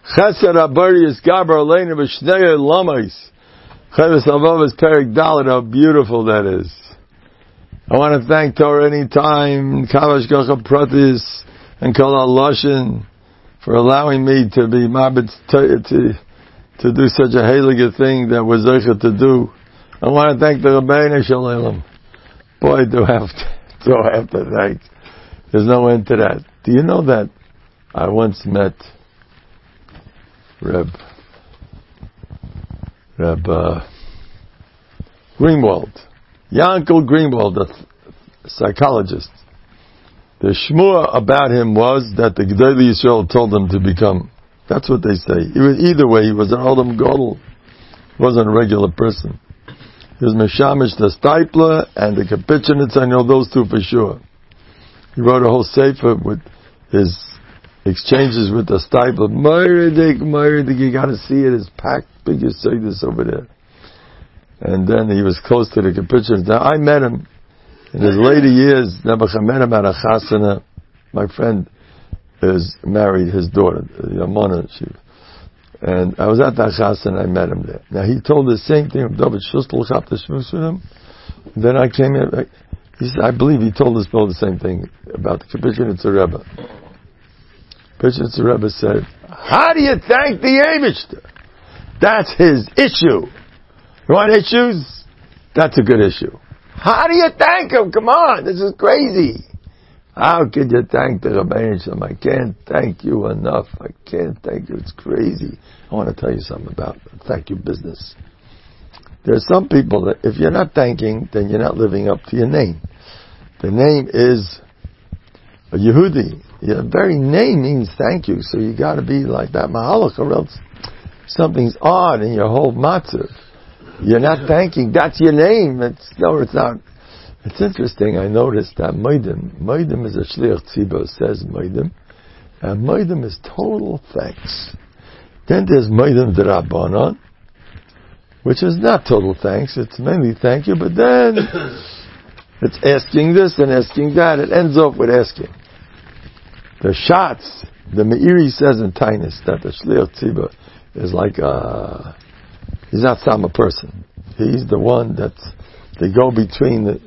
Chesed Abari is Gaber Aleinu B'Shnei Lamais. Cheves Avov is Perek Dalet. How beautiful that is. I want to thank Torah Anytime, Kavash Gacha Pratis, and Kol HaLashon for allowing me to be mabit to do such a heilige thing that was zeicha to do. I want to thank the Rabbeinu Shalom. Boy, do I have to thank. There's no end to that. Do you know that I once met Reb Greenwald, Yankel Greenwald, a psychologist. The shmua about him was that the Gedolei Yisrael told him to become. That's what they say. Either way, he was an Olam Gadol. He wasn't a regular person. He was Meshamish the Stipler and the Kapitchenitz. I know those two for sure. He wrote a whole sefer with his exchanges with the Stipler. Meiredik, you gotta see it. It's packed, big as say this over there. And then he was close to the Kapitchenitz. Now I met him in his later years. Nebuchadnezzar met him at a chasana. My friend is married his daughter, Yamana. And I was at that chasana and I met him there. Now he told the same thing of David Shustel Chapter Shmus with him. Then I came in. He said, I believe he told us both the same thing about the Kapitchenitz Rebbe. Kapitchenitz Rebbe said, how do you thank the Eibishter? That's his issue. You want issues? That's a good issue. How do you thank him? Come on, this is crazy. How could you thank the Rabbeinu Shalom? I can't thank you enough. I can't thank you. It's crazy. I want to tell you something about thank you business. There's some people that if you're not thanking, then you're not living up to your name. The name is a Yehudi. Your very name means thank you, so you got to be like that Mahalach, or else something's odd in your whole matzah. You're not thanking. That's your name. It's not. It's interesting. I noticed that Moedim is a shliach tzibur, says Moedim, and Moedim is total thanks. Then there's Moedim d'Rabbanan, which is not total thanks. It's mainly thank you, but then it's asking this and asking that. It ends off with asking. The shots, the Meiri says in Tainus that the shliach tzibur is like he's not some person. He's the one that they go between the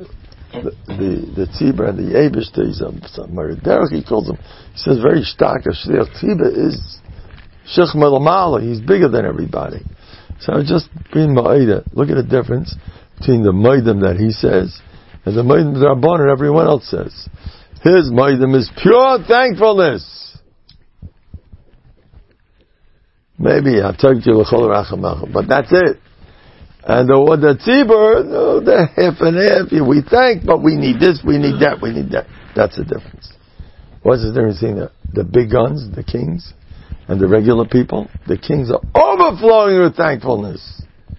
tzibur and the Eibishter. He's a Meridach, he calls him. He says very stark. A shliach tzibur is shech melamala. He's bigger than everybody. So just being ma'ida. Look at the difference between the ma'idam that he says and the ma'idam Rabbanan everyone else says. His ma'idam is pure thankfulness. Maybe I'll tell you l'chol rachamach, but that's it. And the tzibur, no, the half and half. We thank, but we need this, we need that, we need that. That's the difference. What's the difference between the big guns, the kings, and the regular people? The kings are overflowing with thankfulness.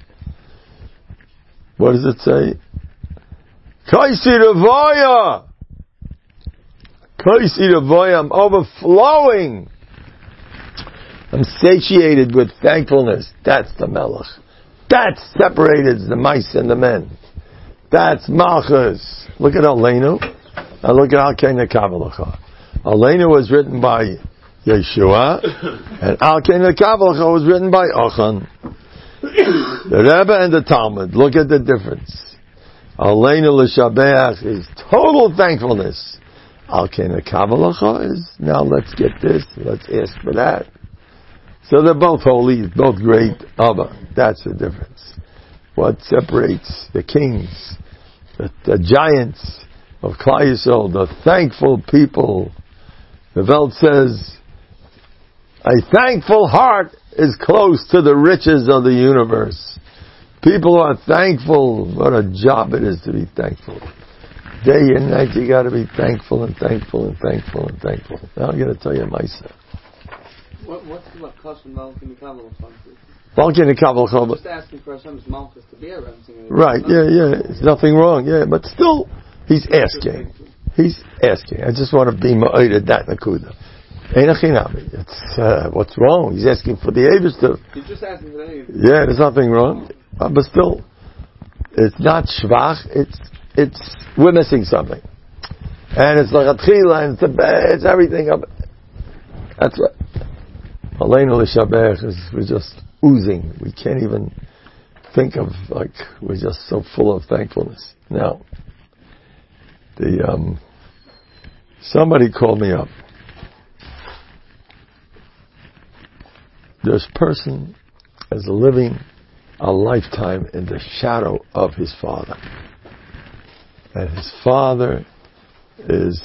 What does it say? Kaisi Ravoya! Kaisi Ravoya, I'm overflowing. I'm satiated with thankfulness. That's the melech. That separated the mice and the men. That's Malchus. Look at Aleinu. And look at Al Kena Kavalacha. Aleinu was written by Yeshua, and Al Kena Kavalacha was written by Achan. The Rebbe and the Talmud. Look at the difference. Aleinu l'shabeach is total thankfulness. Al Kena Kavalacha is, now let's get this, let's ask for that. So they're both holy, both great. Abba. That's the difference. What separates the kings, the giants of Klal Yisrael, the thankful people. The Welt says, a thankful heart is close to the riches of the universe. People are thankful. What a job it is to be thankful. Day and night you got to be thankful and thankful and thankful and thankful. Now I'm going to tell you myself. What's the custom Malkin Kabbalah? Malkin Kabbalah. Just asking for Hashem's Malchus to be around. Right, yeah. There's nothing wrong, yeah. But still, he's asking. He's asking. I just want to be ma'oted that nakuda. It's what's wrong? He's asking for the Eibishter. He's just asking for the Eibishter. Yeah, there's nothing wrong. But still, it's not shvach. It's we're missing something. And it's like a tchila, and it's everything. That's what. Aleinu l'shabech, we're just oozing. We can't even think of, we're just so full of thankfulness. Now, somebody called me up. This person is living a lifetime in the shadow of his father. And his father is,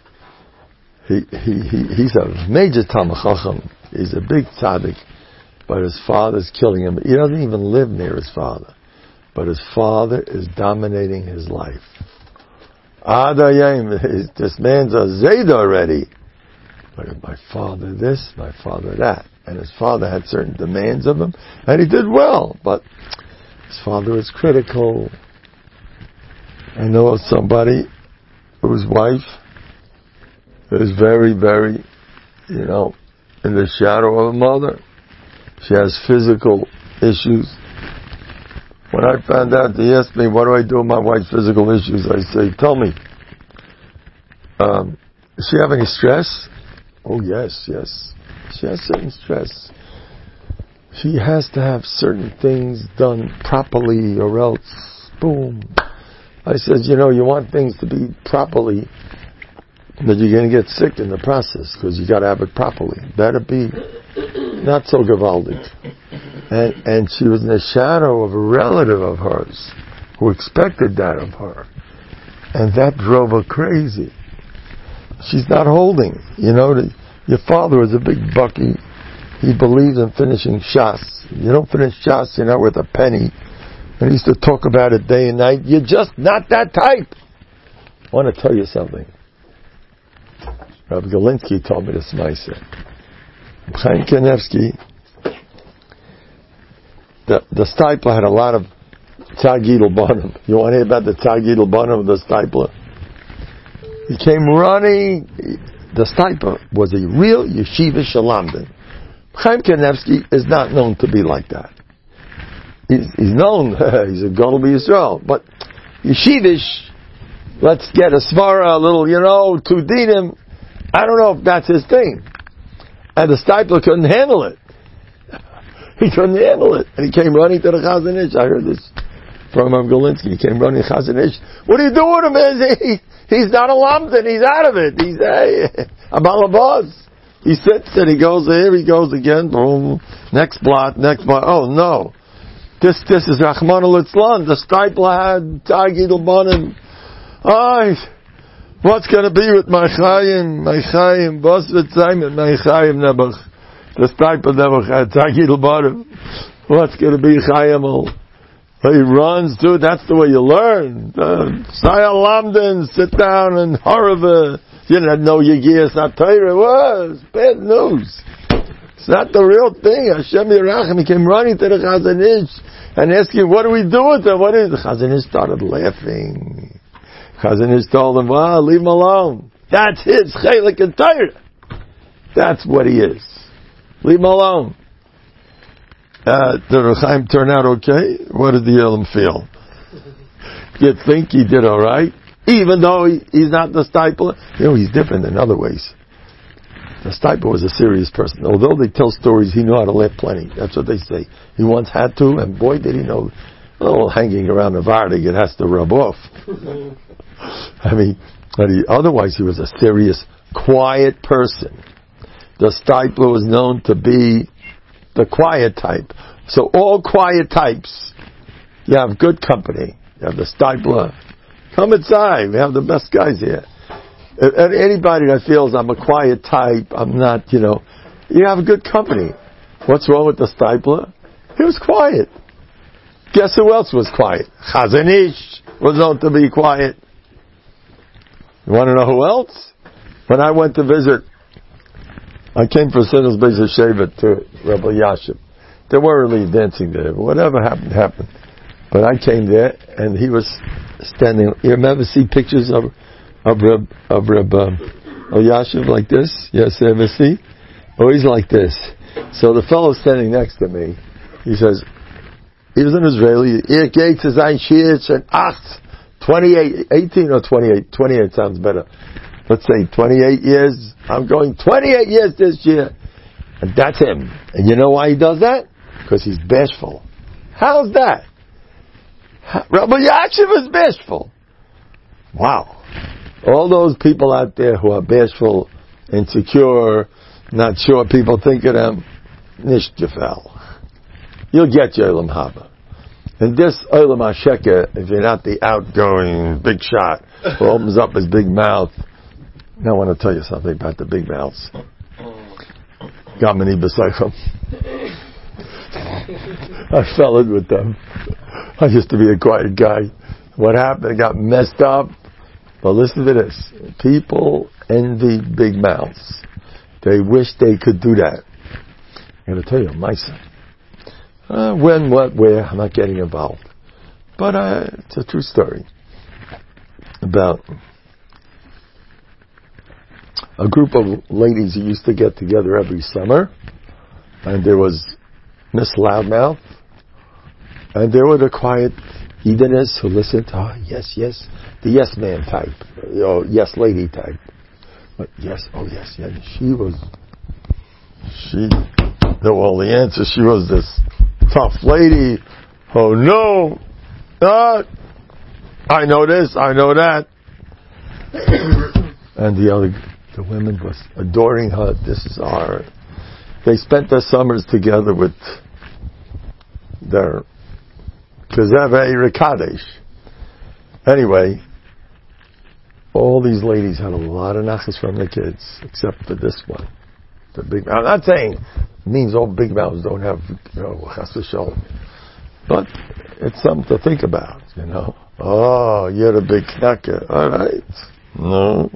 he's a major Talmid Chacham. He's a big tzaddik, but his father's killing him. He doesn't even live near his father. But his father is dominating his life. Adayim, this man's a Zayda already. But my father this, my father that. And his father had certain demands of him, and he did well, but his father was critical. I know of somebody whose wife is very, very, in the shadow of a mother. She has physical issues. When I found out, he asked me, what do I do with my wife's physical issues? I say, tell me. Does she have any stress? Oh, yes. She has certain stress. She has to have certain things done properly or else, boom. I said, you want things to be properly, but you're going to get sick in the process because you got to have it properly. Better be not so gewaldig. And she was in the shadow of a relative of hers who expected that of her. And that drove her crazy. She's not holding. Your father was a big bucky. He believed in finishing Shas. You don't finish Shas, you're not worth a penny. And he used to talk about it day and night. You're just not that type. I want to tell you something. Rabbi Galinsky told me this myself. Chaim Kanevsky, the Stipler had a lot of Tzagidel Banim. You want to hear about the Tzagidel Banim of the Stipler? He came running. The Stipler was a real yeshiva shalamdin. Chaim Kanevsky is not known to be like that. He's known, he's a Gadol B'Yisrael, but yeshivish, let's get a svara, a little, two dinim. I don't know if that's his thing. And the Stipler couldn't handle it. He couldn't handle it. And he came running to the Chazon Ish. I heard this from Galinsky. He came running to Chazon Ish. What are you doing to him? He's not a lamdan. He's out of it. He's a balabaz. He sits and he goes there. He goes again. Boom. Next blot. Oh no. This is Rahman al-Itzlan. The Stipler had Tagid al-Banim. What's going to be with my Chaim, Bos v'Tzayim, my Chaim Nebuch? The Stipler never had Tagid al-Banim. What's going to be Chaim? He runs, dude, that's the way you learn. Saya Lamden, sit down and horrible. You didn't know Yegiyah, it's not Torah. It was bad news. It's not the real thing. Hashem Yerachem, he came running to the Chazon Ish and asking, what do we do with him? The Chazon Ish started laughing. Chazon Ish told him, leave him alone. That's his chelik in Torah. That's what he is. Leave him alone. Did Rechaim turn out okay? What did the Elam feel? You think he did all right? Even though he's not the Stipler? He's different in other ways. The Stipler was a serious person. Although they tell stories, he knew how to laugh plenty. That's what they say. He once had to, and boy did he know, a little hanging around the Vardig, it has to rub off. Otherwise he was a serious, quiet person. The Stipler was known to be the quiet type. So all quiet types, you have good company. You have the Stipler. Come inside. We have the best guys here. Anybody that feels I'm a quiet type, I'm not, you have good company. What's wrong with the Stipler? He was quiet. Guess who else was quiet? Chazon Ish was known to be quiet. You want to know who else? When I went to visit, I came for Sinner's Beis Hashevet to Rabbi Yashiv. They weren't really dancing there, but whatever happened. But I came there, and he was standing. You ever see pictures of Reb Yashiv like this? Yes, ever see? Oh, he's like this. So the fellow standing next to me, he says, he was an Israeli. 28, 18 or 28. 28 sounds better. Let's say 28 years. I'm going 28 years this year. And that's him. And you know why he does that? Because he's bashful. How's that? Rabbi Yashiv is bashful. Wow. All those people out there who are bashful, insecure, not sure people think of them, nish gefel. You'll get your Olam Haba. And this Olam HaSheker, if you're not the outgoing big shot who opens up his big mouth. Now I want to tell you something about the big mouths. Gamani B'Seichel. I fell in with them. I used to be a quiet guy. What happened? I got messed up. But listen to this. People envy big mouths. They wish they could do that. I'm going to tell you, my son. When, what, where, I'm not getting involved. But it's a true story about a group of ladies who used to get together every summer. And there was Miss Loudmouth. And there were the quiet hedonists who listened to her. Yes, yes. The yes man type. Yes lady type. But yes, oh yes, yeah. She knew all the answers. She was this tough lady. Oh no. I know this, I know that. And the women was adoring her. They spent their summers together with their Kezevei Rekadesh. Anyway, all these ladies had a lot of nachas from the kids, except for this one. The big. I'm not saying it means all big mouths don't have, chas v'sholom. But it's something to think about, Oh, you're the big knacker. All right. No.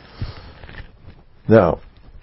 Now,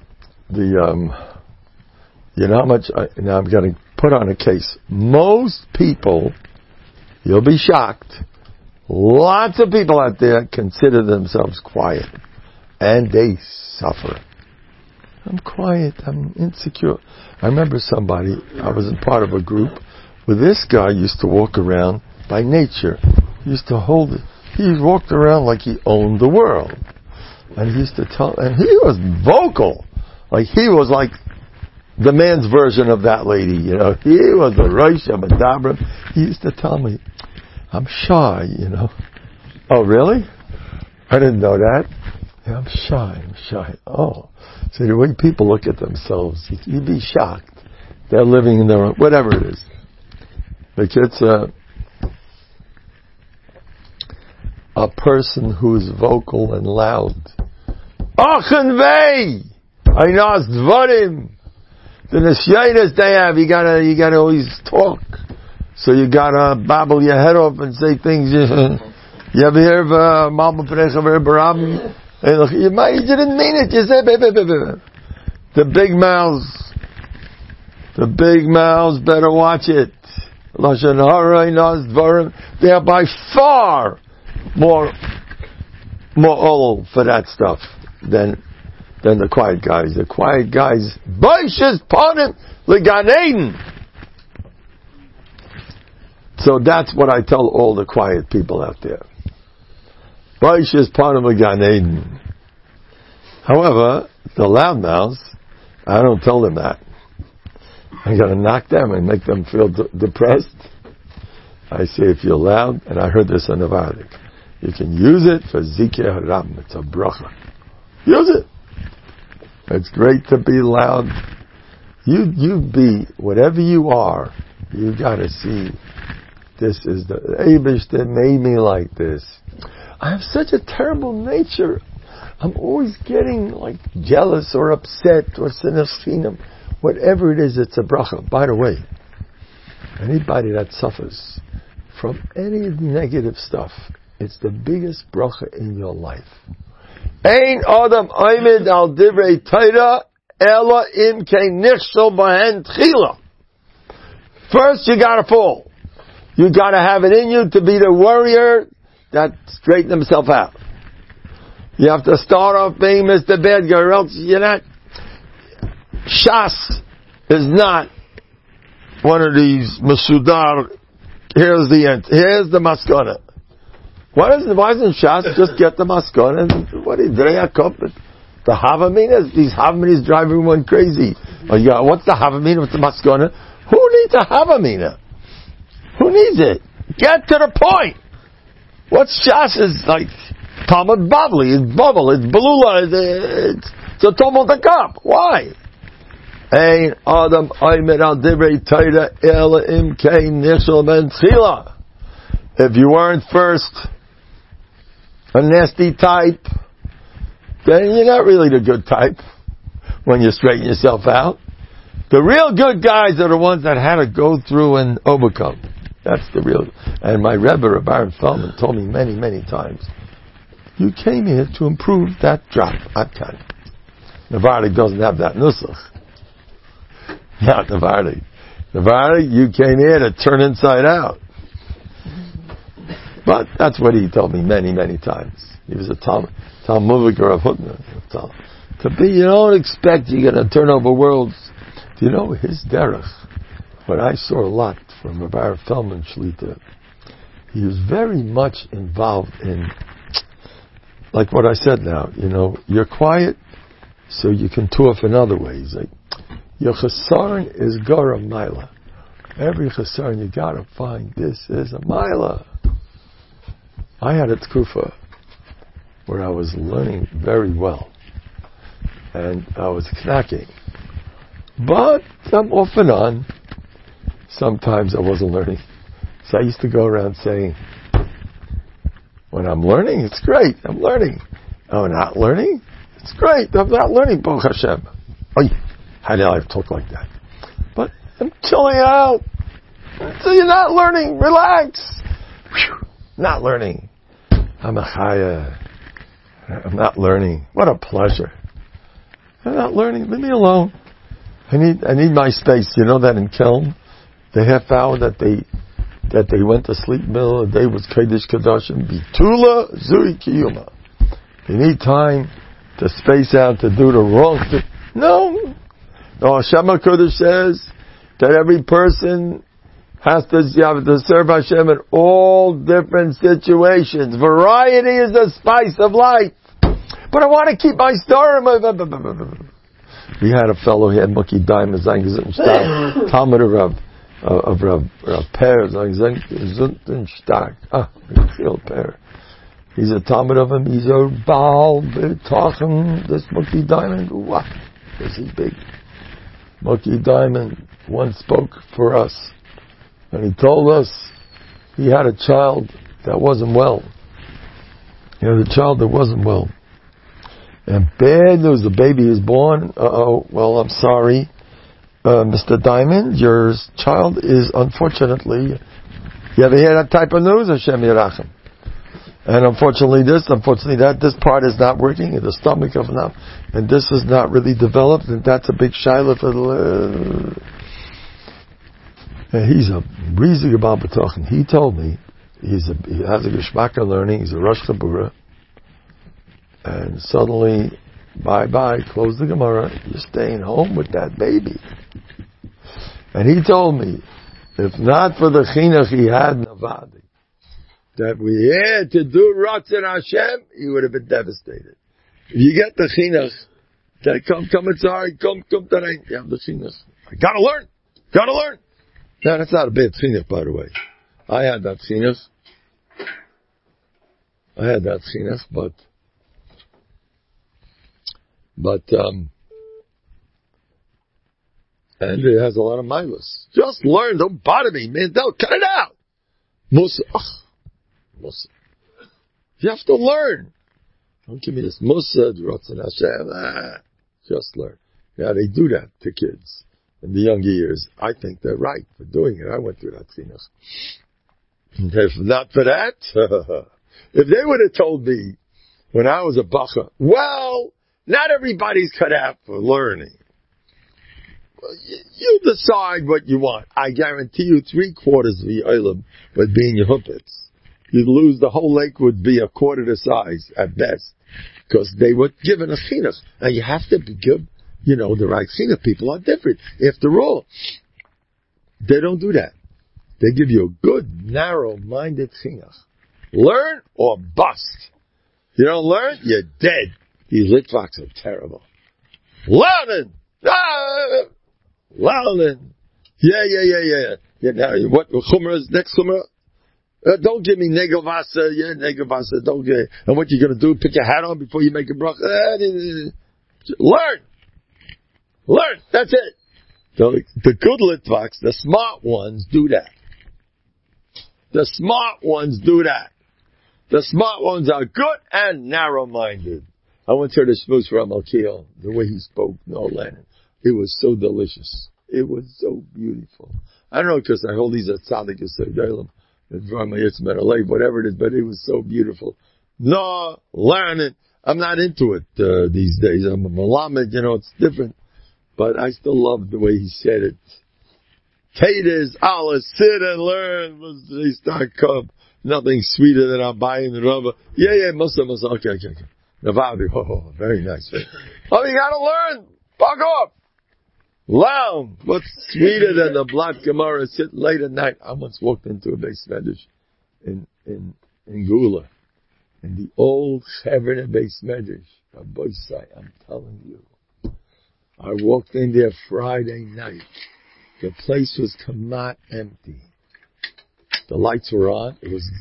how much, now I'm going to put on a case. Most people, you'll be shocked, lots of people out there consider themselves quiet. And they suffer. I'm quiet, I'm insecure. I remember somebody, I was in part of a group, where this guy used to walk around by nature. He used to hold it. He walked around like he owned the world. And he used to tell, and he was vocal. Like he was like the man's version of that lady, He was the Rosh Hashanah. He used to tell me, I'm shy, Oh, really? I didn't know that. Yeah, I'm shy. Oh. So the way people look at themselves, you'd be shocked. They're living in their own, whatever it is. But it's a person who's vocal and loud. Achenvei! Einas dvarim! The nesyanis they have, you gotta always talk. So you gotta babble your head off and say things. You ever hear of Malba Perecha Barabim? You didn't mean it. You said the big mouths better watch it. Lashon hara einas dvarim. They are by far more old for that stuff than the quiet guys. The quiet guys, Baishas Panim Legan Eden. So that's what I tell all the quiet people out there. Baishas Panim Legan Eden. However, the loudmouths, I don't tell them that. I'm going to knock them and make them feel depressed. I say, if you're loud, and I heard this in the Vardik, you can use it for Zikeh Haram. It's a bracha. Use it. It's great to be loud. You be whatever you are. You got to see. This is the Eibush that made me like this. I have such a terrible nature. I'm always getting jealous or upset or sinaschinim. Whatever it is, it's a bracha. By the way, anybody that suffers from any negative stuff, it's the biggest bracha in your life. Ein adam oimid al divrei Torah ela im kein nichshel bahen tchila. First, you gotta fall. You gotta have it in you to be the warrior that straightened himself out. You have to start off being Mr. Bad Guy, or else you're not. Shas is not one of these Masudar. Here's the end. Here's the maskana. Why isn't Shas just get the maskana and what is Dreya Kopit? The Havaminas, these Havaminas drive everyone crazy. What's the Havamina? What's the Maskana? Who needs a Havamina? Who needs it? Get to the point. What's Shas is like Talmud Bavli, it's Bubble, it's Balula, it's a Talmud Cup. Why? Ein Adam Aymer al Divrei Torah Ela Im Kein Nishal Ben Tchila. If you weren't first a nasty type, then you're not really the good type when you straighten yourself out. The real good guys are the ones that had to go through and overcome. That's the real. And my Rebbe, Reb Aaron Feldman, told me many, many times, you came here to improve that drop. Atkan. Navardik doesn't have that nusach. Not Navardik. Navardik, you came here to turn inside out. But that's what he told me many, many times. He was a Talmudiker of Hutner. To be, you don't expect you're going to turn over worlds. Do you know his derech? What I saw a lot from Rabbi Feldman Shlita, he was very much involved in, like what I said now, you're quiet so you can turf in other ways. Like, your chesaron is gara maila. Every chesaron you gotta find this is a maila. I had a tkufa where I was learning very well, and I was knacking. But off and on, sometimes I wasn't learning. So I used to go around saying, when I'm learning, it's great, I'm learning. Oh, not learning? It's great, I'm not learning, Baruch Hashem. Oy, how did I talk like that? But I'm chilling out. So you're not learning, relax. Whew, not learning. I'm a chaya. I'm not learning. What a pleasure. I'm not learning, leave me alone. I need my space. You know that in Kelm, the half hour that they went to sleep middle of the day was Kodesh Kodashim, Bitula Zui Kiyuma. You need time to space out to do the wrong thing. No, Hashem HaKodesh says that every person has to serve Hashem in all different situations. Variety is the spice of life. But I want to keep my story. We had a fellow, he had Muki Daim, Talmud of Rav Per, Zuntenstag. Per. He's a Talmud of him, he's a Baal, B'tachem, this Muki Diamond, wow, this is big. Muki Diamond once spoke for us, and he told us he had a child that wasn't well. He had a child that wasn't well. And bad news, the baby is born. Well, I'm sorry, Mr. Diamond, your child is unfortunately, you ever hear that type of news? Hashem Yerachem. And unfortunately that, this part is not working, in the stomach of now, and this is not really developed, and that's a big shiloh for the, and he's a Rizik Abal B'tochen. He told me, he has a Geshmaka learning, he's a Rosh Chabura, and suddenly, bye-bye, close the Gemara, you're staying home with that baby. And he told me, if not for the chinuch he had in Navadi, that we had to do Ratzon Hashem, he would have been devastated. If you get the chinuch, that come inside, come tonight, you have the chinuch. I gotta learn! No, that's not a bad chinuch, by the way. I had that chinuch, but and it has a lot of milas. Just learn, don't bother me, man, don't, cut it out! Musa. You have to learn. Don't give me this Musa, Ratzon Hashem, just learn. Yeah, they do that to kids in the younger years. I think they're right for doing it. I went through that chinuch. If not for that, if they would have told me when I was a bacha, well, not everybody's cut out for learning. Well, you decide what you want. I guarantee you 3/4 of the olam would be in your huppets. You'd lose, the whole lake would be a quarter the size at best. Because they were given a chinuch. And you have to be good, the right chinuch. People are different. After all, they don't do that. They give you a good, narrow-minded chinuch. Learn or bust. You don't learn, you're dead. These Litvaks are terrible. Learning! Learning! Yeah. Now, what Chumrah is next Chumrah? Don't give me Negavasa, Negavasa, don't get, and what you're gonna do, put your hat on before you make a bracha. Learn! That's it. The good Litvaks, the smart ones, do that. The smart ones do that. The smart ones are good and narrow-minded. I went to the Shmuz for Amalkiel, the way he spoke, no Lenin. It was so delicious. It was so beautiful. I don't know, because I hold these at Tzaddik Yisraelim, whatever it is, but it was so beautiful. No, Lenin. I'm not into it these days. I'm a Malamed, it's different. But I still love the way he said it. Taters, Allah, sit and learn. They start come. Nothing sweeter than our buying the rubber. Yeah, Musa. Okay. Navadi, very nice. Oh, you gotta learn. Fuck off. Loud. What's sweeter than the Blatt Gemara sit late at night? I once walked into a base medrash in Gula. In the old Chevron base medrash. I'm telling you. I walked in there Friday night. The place was kamat empty. The lights were on. It was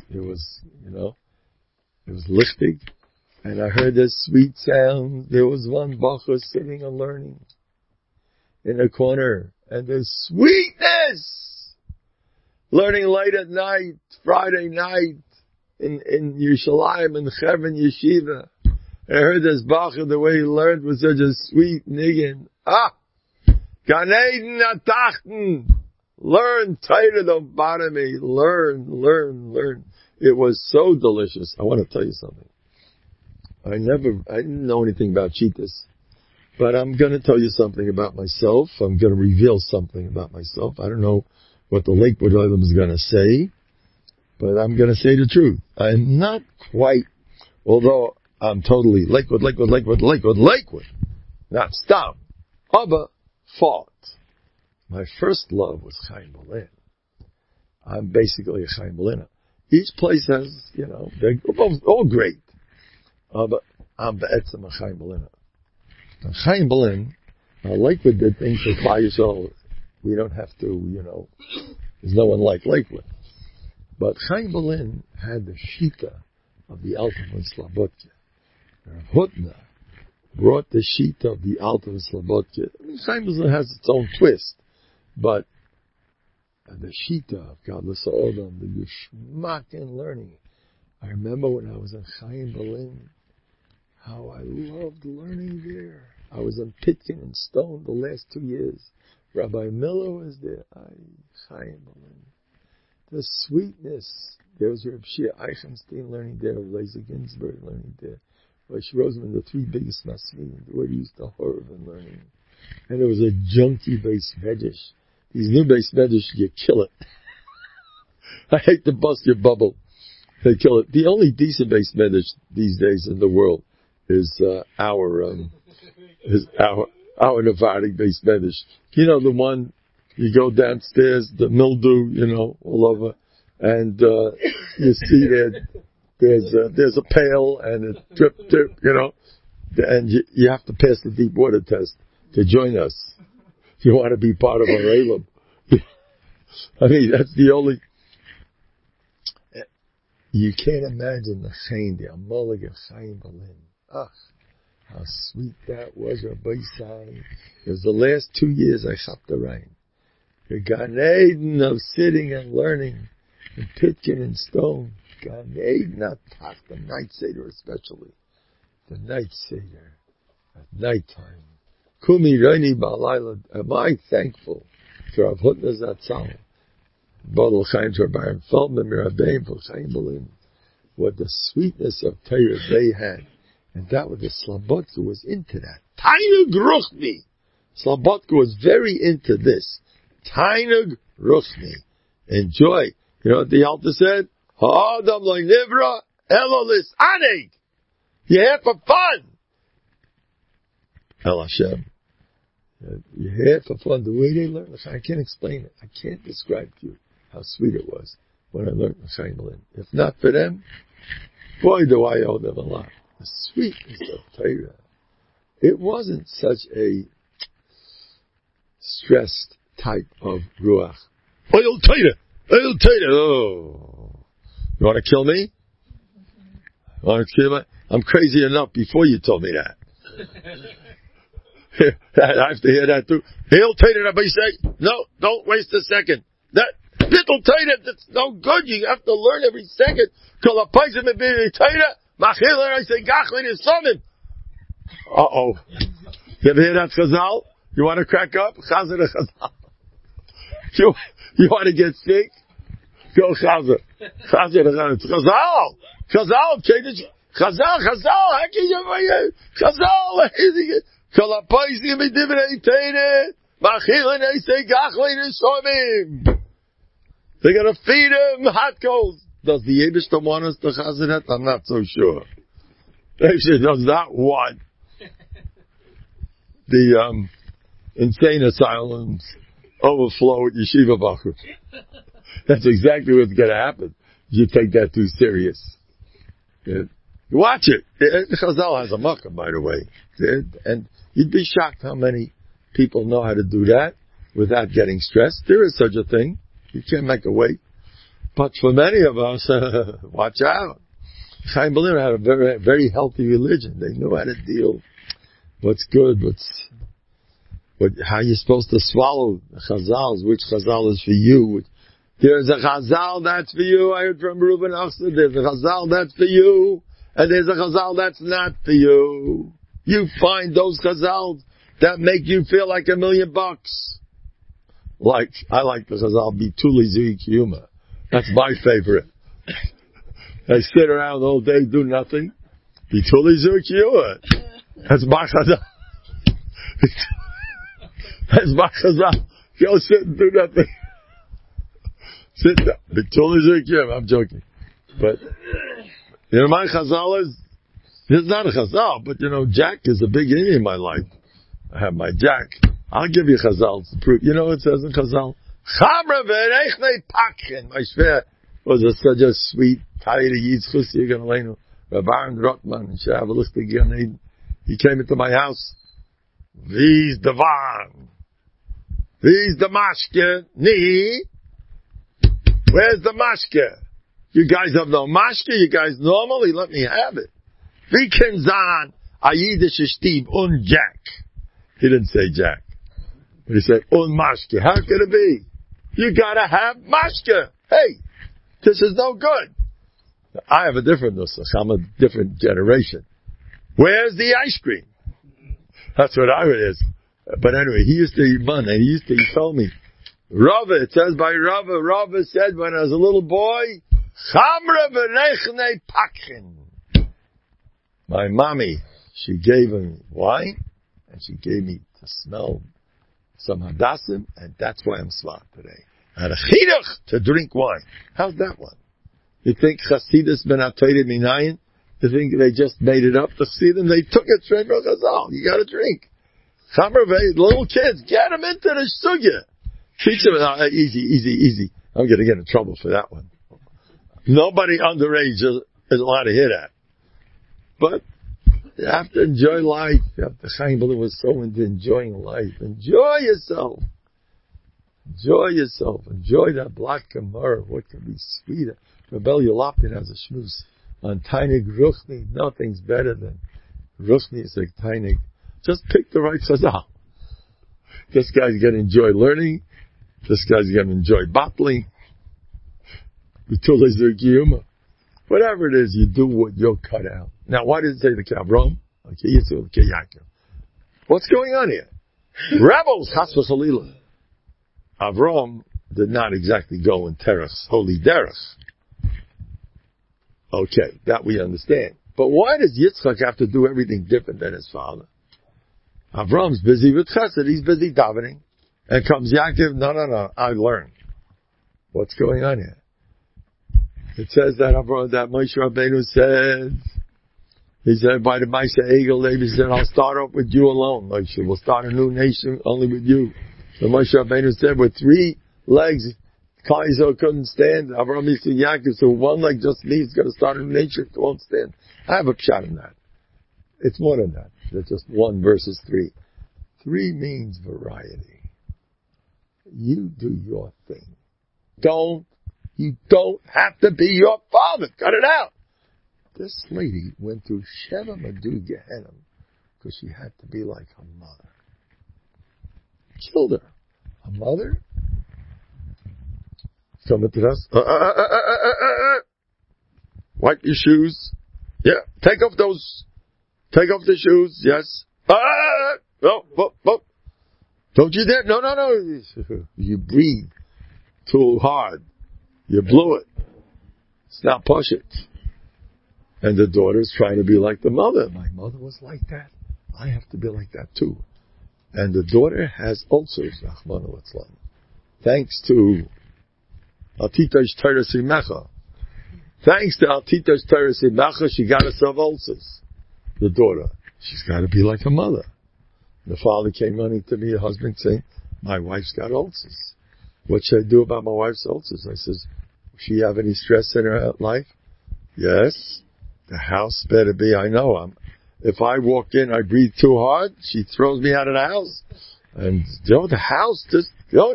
lichtig. And I heard this sweet sound. There was one bacher sitting and learning in a corner. And the sweetness! Learning late at night, Friday night, in Yerushalayim, in Chevron Yeshiva. I heard this bacher, the way he learned was such a sweet niggin. Gan Eden atachten. Learn, Torah, don't bother me. Learn. It was so delicious. I want to tell you something. I didn't know anything about Cheetahs. But I'm going to tell you something about myself. I'm going to reveal something about myself. I don't know what the Lakewood Oilem is going to say. But I'm going to say the truth. I'm not quite, although I'm totally Lakewood. Not stop. Abba fought. My first love was Chaim Berlin. I'm basically a Chaim Berliner. Each place has, they're all great. But I'm be'etzem a Chaim Berliner. Now, Chaim Berlin, Lakewood did things for Klal Yisrael. We don't have to, there's no one like Lakewood. But Chaim Berlin had the Shita of the Alter von Slobodka. Hutna brought the sheet of the Alter Slobodka. Chaim Berlin has its own twist, but the Shita of Godless Odom, the Yishmak in learning. I remember when I was in Chaim Berlin, how I loved learning there. I was in Pitkin and Stone the last 2 years. Rabbi Miller was there. Chaim Berlin. The sweetness. There was Reb Shia Eichenstein learning there, Laser Ginsburg learning there. Rosh Rosenman, the 3 biggest Masmidim, where he used to horror and learning. And there was a junkie base medrash. These new base medrash, you kill it. I hate to bust your bubble. They kill it. The only decent base medrash these days in the world is our Nevada base medrash. The one you go downstairs, the mildew, all over, and you see there's a pail and a drip, and you have to pass the deep water test to join us. If you want to be part of our Elam. I mean, that's the only. You can't imagine the Chaim, the Amalek of Chaim Berlin. Ugh, how sweet that was, Rabbi Sai. It was the last 2 years I chopped the rain. The Gan Eden of sitting and learning in Pitkin and Stone. Gan Eden, not talk, the night Seder especially. The night Seder at nighttime. Kumi Reini Ba'alayla. Am I thankful to Rav Hutner Zatzal, Badal Chaim Baron Feldman, Mirabbeim for Chaim Berlin. What the sweetness of Torah they had. And that was the Slobodka was into that. Tainug Ruchni. Slobodka was very into this. Tainug Ruchni. Enjoy. You know what the Alter said? Ha'adam lo nivra elo lis'aneg. You're here for fun. El Hashem. You're here for fun. The way they learn, I can't explain it. I can't describe to you how sweet it was when I learned Chaim Berlin. If not for them, boy, do I owe them a lot. the sweetness of Torah. It wasn't such a stressed type of ruach. Oil Torah! Oil Torah! Oh. You want to kill me? I'm crazy enough before you told me that. I have to hear that too. Hail Torah, Rabbi say, no, don't waste a second. That little Torah, that's no good. You have to learn every second. Uh-oh. You ever hear that Chazal? You want to crack up? Chazer Chazal. You want to get sick? Go Chazer. Chazer Chazal. Chazal. Chazal. How can you Chazal? They're going to feed him hot coals. Does the Yebishter want us to chazer that? I'm not so sure. Yebishter does not want the insane asylums overflow with yeshiva bachur. That's exactly what's going to happen. You take that too serious. Yeah. Watch it. Chazal has a makkah, by the way. And you'd be shocked how many people know how to do that without getting stressed. There is such a thing. You can't make a weight. But for many of us, watch out. Chaim Berlin had a very, very healthy religion. They knew how to deal. What's good, how you're supposed to swallow the chazals, which chazal is for you. There's a chazal that's for you. I heard from Reuben Achsner. There's a chazal that's for you. And there's a chazal that's not for you. You find those chazals that make you feel like $1 million. I like the chazal Bituli Zui Kiyuma. That's my favorite. I sit around all day, do nothing. Bituli Zui Kiyuma. That's my chazal. That's my chazal. Go sit and do nothing. Sit down. Bituli Zui Kiyuma. I'm joking. But my chazal is, it's not a chazal, but Jack is a big Indian in my life. I have my Jack. I'll give you chazal to prove. You know what it says in chazal? Chamra v'erechne pakin. My shver was such a sweet, tidy yitzchus yiganaleinu. Rabbi Aaron Rotman and Shav Elistik Gan. He came into my house. V's the van. V's the mashke. Ni. Where's the mashke? You guys have no mashke? You guys normally let me have it. Wie kann sein a jüdische Stieb und Jack? He didn't say Jack. But he said, und mashke. How can it be? You gotta have mashke. Hey, this is no good. I have a different nusach. I'm a different generation. Where's the ice cream? That's what I would ask. But anyway, he used to eat bun, and he told me, Rava, it says by Rava, Rava said when I was a little boy, Chamra v'rechne pakin. My mommy, she gave me wine, and she gave me to smell some hadassim, and that's why I'm smart today. I had a chinuch to drink wine. How's that one? You think Chasidus ben Atayre Minayin? You think they just made it up to see them? They took it straight from Chazal. You gotta drink. Chamra v'rechne, little kids, get them into the sugya. Teach them, easy. I'm gonna get in trouble for that one. Nobody underage is allowed to hear that. But you have to enjoy life. You have to, Chaim Berlin was so into enjoying life. Enjoy yourself. Enjoy that black Gemara. What can be sweeter? Rebel Yolapin has a shmuz on Tainig Ruchni. Nothing's better than Ruchni is like Tainig. Just pick the right chazal. This guy's going to enjoy learning. This guy's going to enjoy battling. Whatever it is, you do what you're cut out. Now, why did it say the Avram? What's going on here? Rebels, Chas v'Chalila. Avram did not exactly go in Terach's holy derech. Okay, that we understand. But why does Yitzchak have to do everything different than his father? Avram's busy with chesed, he's busy davening. And comes Yaakov, no, I learned. What's going on here? It says that Moshe Rabbeinu said, he said, by the Moshe Egel, he said, I'll start off with you alone, Moshe. We'll start a new nation only with you. So Moshe Rabbeinu said, with 3 legs, Klal Yisrael couldn't stand. Avraham, Yitzchak, Yaakov, so 1 leg just me is going to start a new nation. It won't stand. I have a shot in that. It's more than that. It's just 1 versus 3. 3 means variety. You do your thing. You don't have to be your father. Cut it out. This lady went through Sheva Madu Gehenim because she had to be like her mother. Killed her. Her mother? Coming to us. Wipe your shoes. Yeah. Take off the shoes. Yes. No. Don't you dare. No. You breathe too hard. You blew it. Now push it. And the daughter's trying to be like the mother. My mother was like that. I have to be like that too. And the daughter has ulcers. Thanks to Altita's Torah Simecha. She got herself ulcers. The daughter. She's got to be like her mother. The father came running to me, the husband, saying, my wife's got ulcers. What should I do about my wife's ulcers? I says, does she have any stress in her life? Yes. The house better be, I know. If I walk in, I breathe too hard, she throws me out of the house. And, the house just,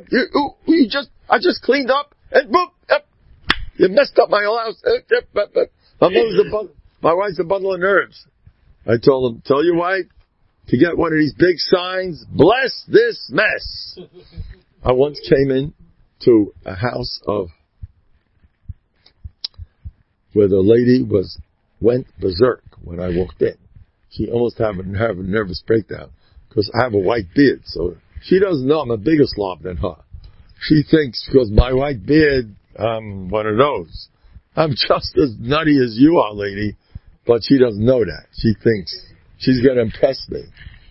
I just cleaned up, and boop, you messed up my whole house. My wife's a bundle of nerves. I told him, tell your wife to get one of these big signs, bless this mess. I once came in to a house where the lady went berserk when I walked in. She almost had a nervous breakdown because I have a white beard, so she doesn't know I'm a bigger slob than her. She thinks because my white beard, I'm one of those. I'm just as nutty as you are, lady, but she doesn't know that. She thinks she's going to impress me.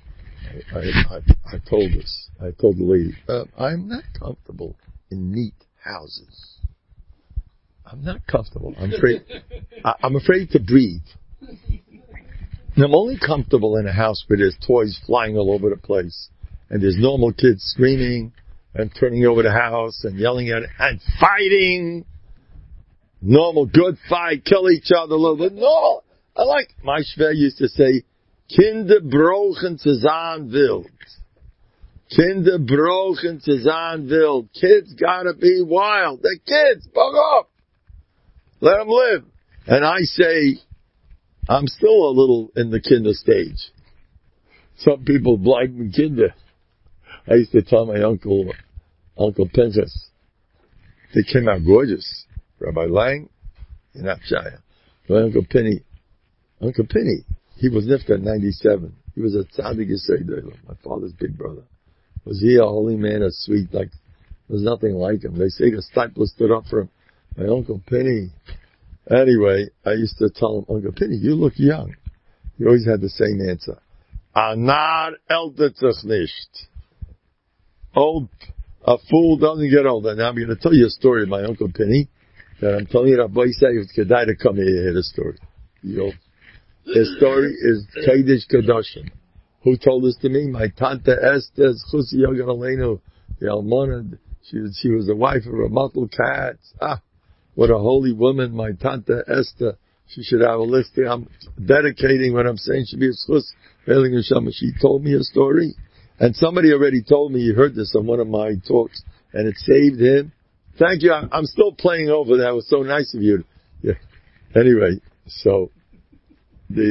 I told the lady, I'm not comfortable in neat houses. I'm not comfortable. I'm afraid to breathe. And I'm only comfortable in a house where there's toys flying all over the place, and there's normal kids screaming and turning over the house and yelling at it and fighting. Normal, good fight, kill each other a little bit. No, I like, my Schwer used to say, Kinder brochen zu sein wild. Kinder brochen zu sein wild. Kids gotta be wild. They're kids, bug up. Let them live. And I say, I'm still a little in the kinder stage. Some people like me kinder. I used to tell my Uncle Pinchas, they came out gorgeous. Rabbi Lang, in Apshaya. My Uncle Penny, he was nifta at 97. He was a tzaddik yesod, my father's big brother. Was he a holy man, a sweet, like, there's nothing like him. They say the stipler stood up for him. My Uncle Penny. Anyway, I used to tell him, Uncle Penny, you look young. He always had the same answer. Anar eldet sich nicht. Old, a fool doesn't get old. And now I'm going to tell you a story of my Uncle Penny that I'm telling you that boy said it's kedai to come here to hear the story. His story is Kodesh Kadoshim. Who told this to me? My Tante Esther, Chusi Yogan Aleinu, the Almona. She was the wife of a Matul Katz. What a holy woman, my Tante Esther. She should have a list. I'm dedicating what I'm saying. She be a schus. She told me a story. And somebody already told me he heard this on one of my talks, and it saved him. Thank you. I'm still playing over that. It was so nice of you. Yeah. Anyway, this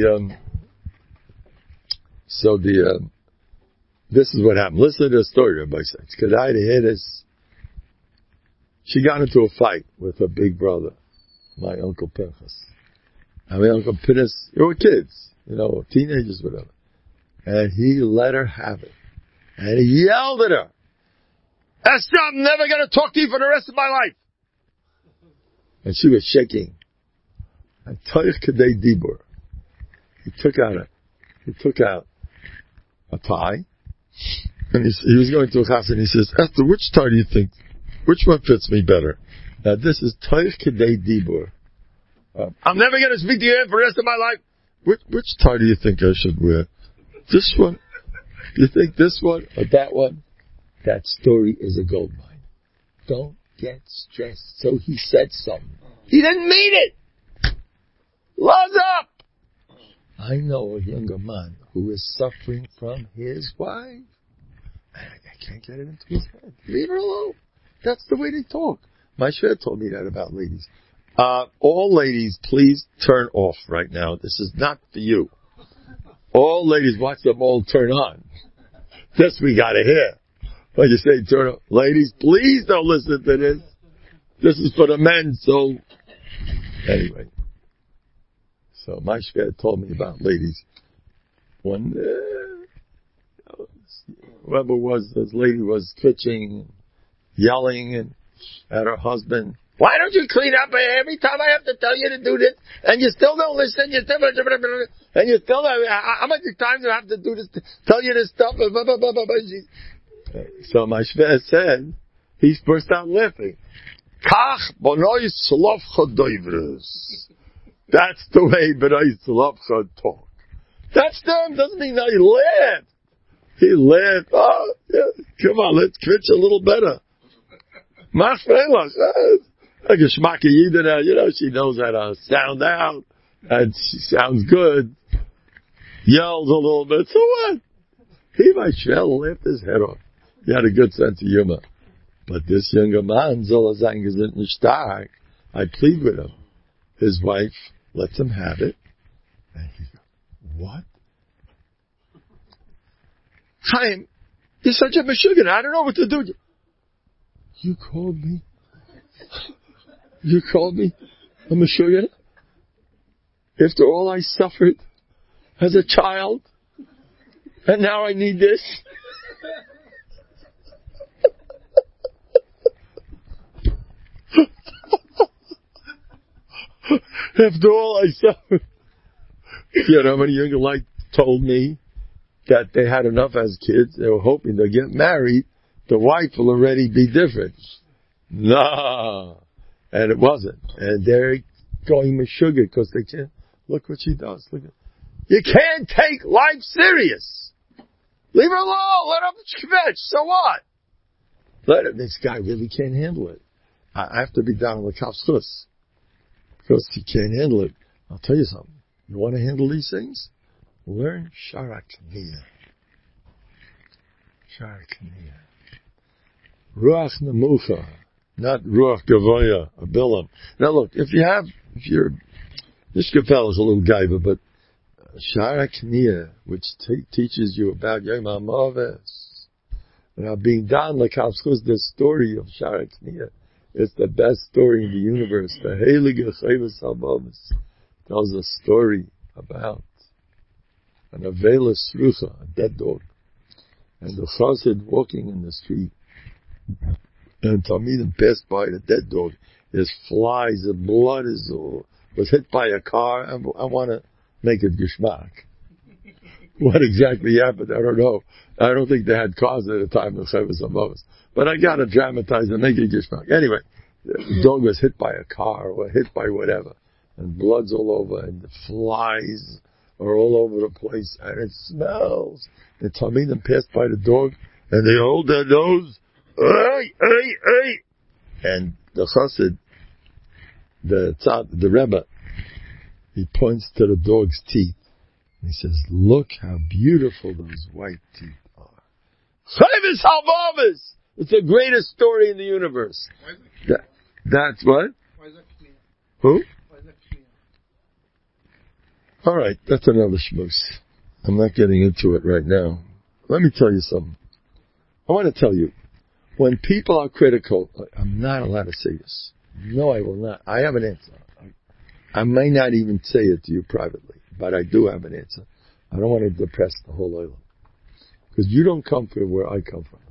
is what happened. Listen to the story, Rabbi says. Could I hear this? She got into a fight with her big brother, my Uncle Pinchas. And my Uncle Pinchas, they were kids, teenagers, whatever. And he let her have it. And he yelled at her, Esther, I'm never going to talk to you for the rest of my life. And she was shaking. And Toich Kadei Dibur. He took out a tie. And he was going to a house and he says, Esther, which tie do you think? Which one fits me better? Now this is Toich Kadei Dibur. I'm never going to speak to you for the rest of my life. Which tie do you think I should wear? This one? You think this one or that one? That story is a gold mine. Don't get stressed. So he said something. He didn't mean it. Laws up. I know a younger man who is suffering from his wife. I can't get it into his head. Leave her alone. That's the way they talk. My shver told me that about ladies. All ladies, please turn off right now. This is not for you. All ladies, watch them all turn on. This we gotta hear. When you say turn off. Ladies, please don't listen to this. This is for the men, so... Anyway. So my shver told me about ladies. One, whoever was, this lady was twitching, yelling at her husband. Why don't you clean up every time I have to tell you to do this? And you still don't listen. You still, and you still, how many times do I have to do this, tell you this stuff? So my shver said, he burst out laughing. Kach bonoi slovcha doivres. That's the way bonoi slovcha talk. That's them. Doesn't mean that he laughed. He laughed. Oh, yeah. Come on, let's twitch a little better. Like a shmaki yidina, she knows how to sound out, and she sounds good. Yells a little bit. So what? He might laughed his head off. He had a good sense of humor. But this younger man, soll sein gesinnt nicht stark. I plead with him. His wife lets him have it. And he goes, what? Chaim, you're such a meshuggah. I don't know what to do. You called me? You called me a meshuggah? After all I suffered as a child? And now I need this? After all I suffered. You know how many younger light told me that they had enough as kids, they were hoping to get married, the wife will already be different. No. And it wasn't. And they're going meshuggah because they can't. Look what she does. Look at. You can't take life serious. Leave her alone. Let her kvetch. So what? This guy really can't handle it. I have to be down on the kapschus because he can't handle it. I'll tell you something. You want to handle these things? Learn Shaarei Kniah. Shaarei Kniah. Ruach Nemucha, not Ruach Gavoya, a Bilam. Now look, if you're, this Gefell is a little gaiva, but Shaarei Kniah, which teaches you about Yom HaMaves, and being down like Kapschus, the story of Shaarei Kniah, it's the best story in the universe. The Heilige Chovos HaMaves tells a story about an Avela Srucha, a dead dog, and the chassid walking in the street, and Talmidim passed by the dead dog. There's flies, the blood was hit by a car. I want to make it geschmack. What exactly happened, I don't know. I don't think they had cars at the time of Chovos HaMaves. But I got to dramatize and make it geschmack. Anyway, the dog was hit by a car or hit by whatever. And blood's all over and the flies are all over the place and it smells. The Talmidim passed by the dog and they hold their nose. Hey, hey, hey. And the chassid, the Rebbe, he points to the dog's teeth. And he says, look how beautiful those white teeth are. Chovos HaMaves! It's the greatest story in the universe. That's what? Who? Alright, that's another schmooze. I'm not getting into it right now. Let me tell you something. I want to tell you, when people are critical, I'm not allowed to say this. No, I will not. I have an answer. I may not even say it to you privately, but I do have an answer. I don't want to depress the whole island. Because you don't come from where I come from.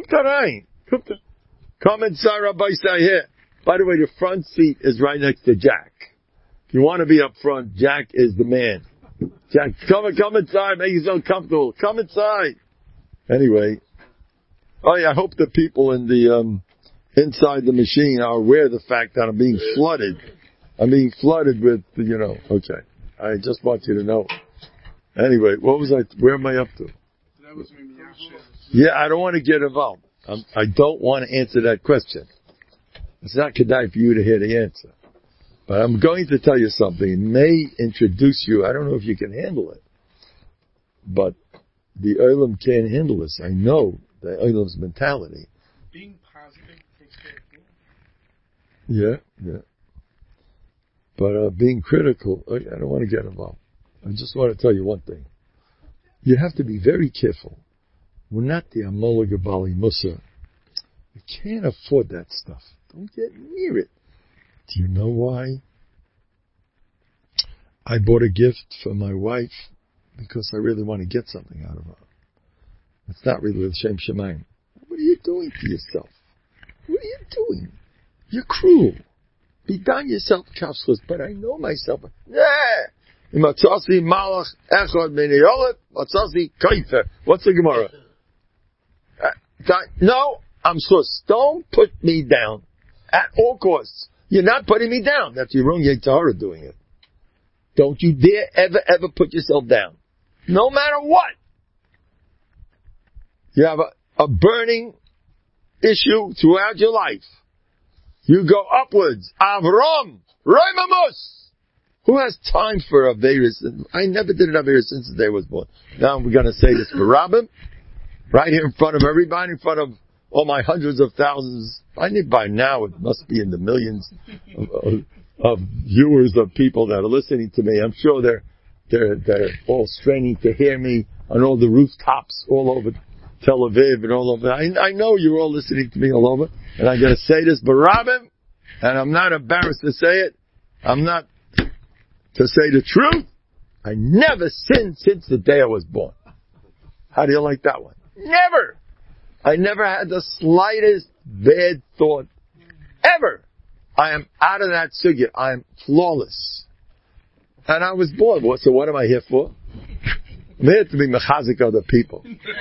Come inside Rabbi Sahir. By the way, the front seat is right next to Jack. If you want to be up front, Jack is the man. Jack, come inside, make yourself comfortable. Come inside. Anyway. Oh yeah, I hope the people in the, inside the machine are aware of the fact that I'm being flooded. I'm being flooded with, okay. I just want you to know. Anyway, where am I up to? Yeah, I don't want to get involved. I don't want to answer that question. It's not kedai for you to hear the answer. But I'm going to tell you something. It may introduce you. I don't know if you can handle it. But the Olam can't handle this. I know the Olam's mentality. Being positive takes care of it. Yeah. But being critical, I don't want to get involved. I just want to tell you one thing. You have to be very careful. We're not the Amola Gabali Musa. We can't afford that stuff. Don't get near it. Do you know why? I bought a gift for my wife because I really want to get something out of her. It's not really with Shem Shemaim. What are you doing to yourself? What are you doing? You're cruel. Be done yourself, Kapslis, but I know myself. What's the Gemara? No, I'm sus. Don't put me down at all costs. You're not putting me down. That's your own Yetzirah doing it. Don't you dare ever put yourself down. No matter what. You have a burning issue throughout your life. You go upwards. Avram, Reimamus. Who has time for Averis? I never did an Averis since the day I was born. Now we're going to say this for Rabbim, right here in front of everybody, in front of all my hundreds of thousands. I think by now it must be in the millions of viewers, of people that are listening to me. I'm sure they're all straining to hear me on all the rooftops all over Tel Aviv and all over. I know you're all listening to me all over, and I'm going to say this, but Rabbim, and I'm not embarrassed to say it. I'm not to say the truth. I never sinned since the day I was born. How do you like that one? Never. I never had the slightest bad thought ever. I am out of that sugya. I am flawless. And I was born. So what am I here for? I'm here to be mechazik other people.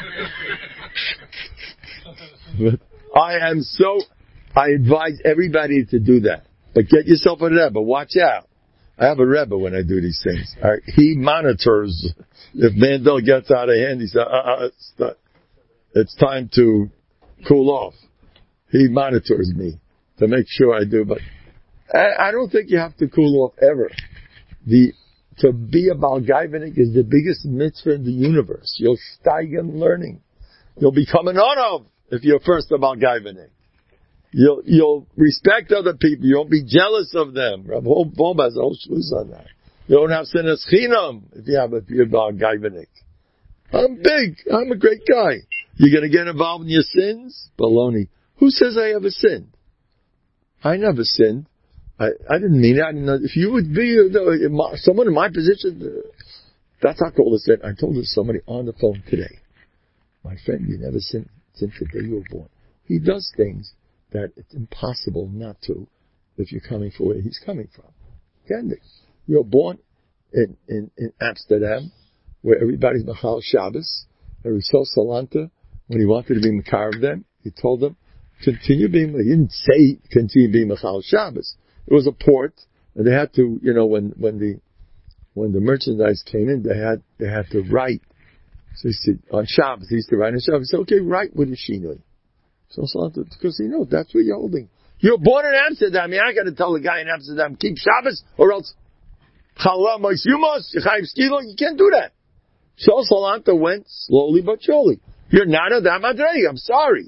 I advise everybody to do that. But get yourself a Rebbe. Watch out. I have a Rebbe when I do these things. All right? He monitors. If Mandel gets out of hand, he says, it's time to cool off. He monitors me to make sure I do. But I don't think you have to cool off ever. To be a Baal Gaivanik is the biggest mitzvah in the universe. You'll steigen learning. You'll become an Onav if you're first a Baal Gaivanik. You'll respect other people. You won't be jealous of them. Rav Bob has a whole shluss on that. You don't have sinas chinam if you're Baal Gaivanik. I'm big. I'm a great guy. You're going to get involved in your sins? Baloney. Who says I ever sinned? I never sinned. I didn't mean it. I didn't know. If you would be someone in my position, that's not all I said. I told somebody on the phone today. My friend, you never sinned since the day you were born. He does things that it's impossible not to if you're coming from where he's coming from. You're born in Amsterdam, where everybody's Machal Shabbos. And Rousseau Salanta, when he wanted to be Makar of them, he told them, continue being, he didn't say continue being Machal Shabbos. It was a port, and they had to, when the merchandise came in, they had to write. So he said, on Shabbos, he used to write on Shabbos. He said, okay, write with a shinoi. So Salanta, because he knows that's what you're holding. You're born in Amsterdam. I got to tell the guy in Amsterdam, keep Shabbos, or else, you can't do that. So Salanta went slowly but surely. You're not a Damadrei, I'm sorry.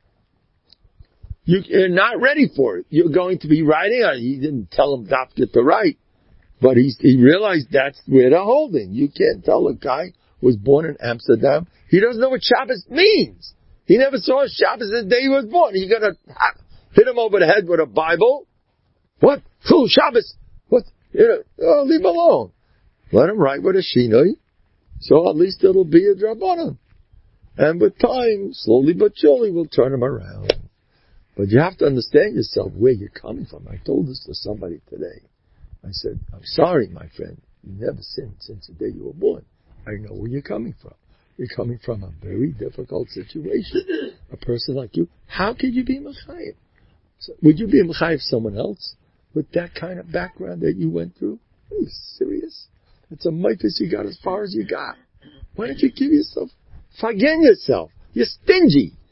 You're not ready for it. You're going to be writing on it. He didn't tell him Dafka to write, but he realized that's where they're holding. You can't tell a guy who was born in Amsterdam. He doesn't know what Shabbos means. He never saw Shabbos the day he was born. You're going to hit him over the head with a Bible? What? Full Shabbos? What? Leave him alone. Let him write with a Shinoi. So at least it'll be a Drabanan. And with time, slowly but surely, we'll turn him around. But you have to understand yourself where you're coming from. I told this to somebody today. I said, I'm sorry, my friend. You never sinned since the day you were born. I know where you're coming from. You're coming from a very difficult situation. A person like you, how could you be Mechayiv? So, would you be Mechayiv someone else with that kind of background that you went through? Are you serious? It's a mitzvah you got as far as you got. Why don't you give yourself, forget yourself? You're stingy.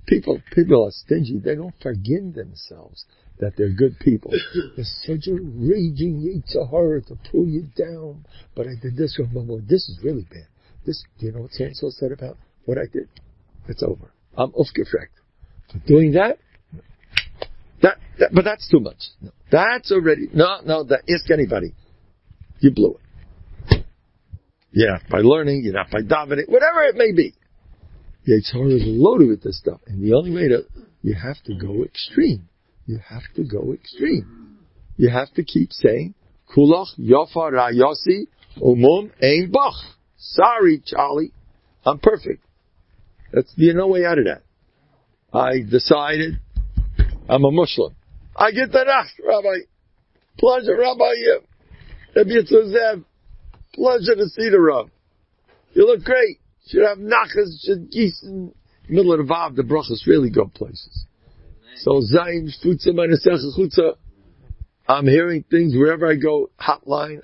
People are stingy. They don't forgive themselves that they're good people. There's such a raging Yetzer Hara to pull you down. But I did this wrong. This is really bad. This, do you know what so-and-so said about what I did? It's over. I'm aufgefragt. For doing that, but that's too much. No, that's already, ask anybody. You blew it. You're not by learning, you're not by davening, whatever it may be. Yetzer Hara is loaded with this stuff. And the only way you have to go extreme. You have to go extreme. You have to keep saying, Kulach Yofa Rayosi Umum Ein Bach. Sorry, Charlie. I'm perfect. There's no way out of that. I decided I'm a Muslim. I get the Nach, Rabbi. Pleasure, Rabbi. Rabbi Yitzhak Zev. Pleasure to see the Rav. You look great. Should have nachas, should geese in the middle of the Vav. The brachas really go places. So Zayin, Shtutza, Meinesecha, Chutza. I'm hearing things wherever I go. Hotline.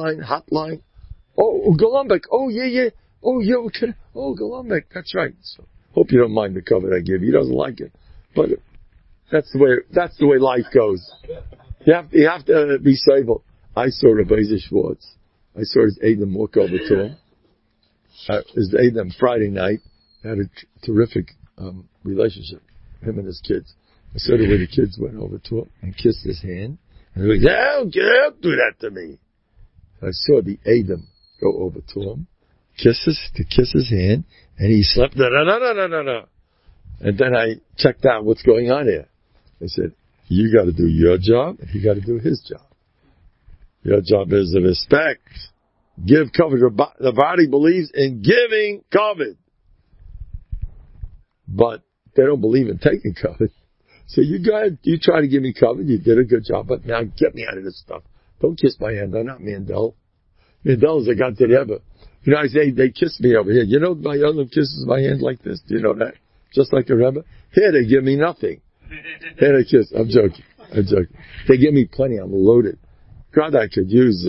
Oh, Golombek. Oh, yeah. Oh, yeah. Oh, Golombek. That's right. So, hope you don't mind the cover I give. He doesn't like it. But that's the way life goes. You have to be stable. I saw Rabbi Schwartz. I saw his Adam walk over to him. His Adam Friday night. Had a terrific relationship, him and his kids. I saw the way the kids went over to him and kissed his hand. And he goes, don't do that to me. I saw the Adam go over to him, kiss his hand, and he slept, no. And then I checked out what's going on here. I said, you got to do your job, and he got to do his job. Your job is to respect. Give cover. The body believes in giving cover. But they don't believe in taking cover. So you go ahead, you try to give me cover, you did a good job, but now get me out of this stuff. Don't kiss my hand, I'm not Mandel. Mandel is a God to Rebbe. You know, I say, they kiss me over here. You know, my other kisses my hand like this. Do you know that? Just like a Rebbe. Here they give me nothing. Here they kiss. I'm joking. They give me plenty, I'm loaded. God, I could use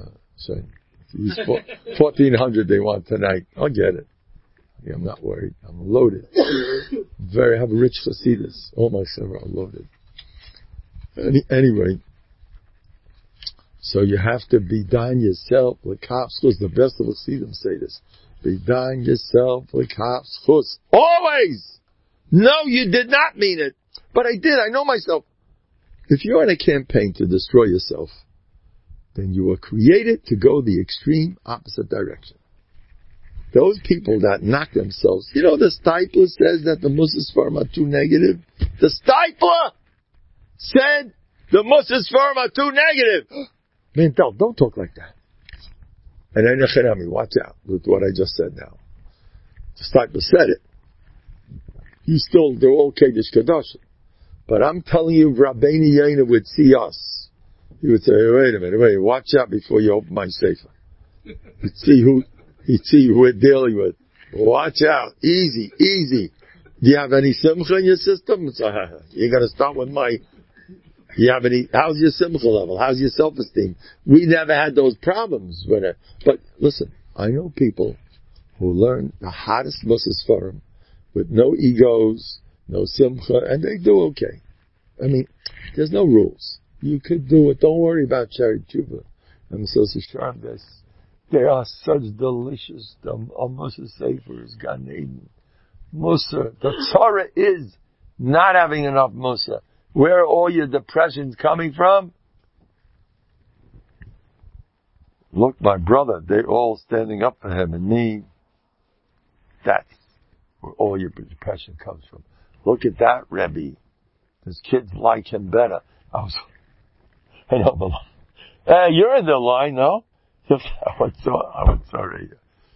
1,400 they want tonight. I'll get it. Yeah, I'm not worried. I'm loaded. I have a rich Hasidus. All my server are loaded. Anyway, so you have to be done yourself. L'kapschus, the best of Hasidim say this. Be done yourself. L'kapschus. Always! No, you did not mean it. But I did. I know myself. If you're in a campaign to destroy yourself, then you were created to go the extreme opposite direction. Those people that knock themselves, you know, the Stipler says that the Mussar Sfarim are too negative. The Stipler said the Mussar Sfarim are too negative. Man, don't talk like that. And then Nechanami, watch out with what I just said now. The Stipler said it. They're all Kedesh Kedoshim. But I'm telling you, Rabbeinu Yonah would see us. He would say, wait a minute, watch out before you open my sefer. He'd see who we're dealing with. Watch out. Easy. Do you have any simcha in your system? You're going to start with how's your simcha level? How's your self-esteem? We never had those problems with it. But listen, I know people who learn the hottest Mussar Sfarim with no egos, no simcha, and they do okay. I mean, there's no rules. You could do it. Don't worry about Cherry Tshuva. I'm so sure this. They are such delicious. The Mussar Sefer is Gan Eden. Mussar. The Torah is not having enough Mussar. Where are all your depressions coming from? Look, my brother, they're all standing up for him and me. That's where all your depression comes from. Look at that Rebbe. His kids like him better. I know, but you're in the line, no? I was sorry.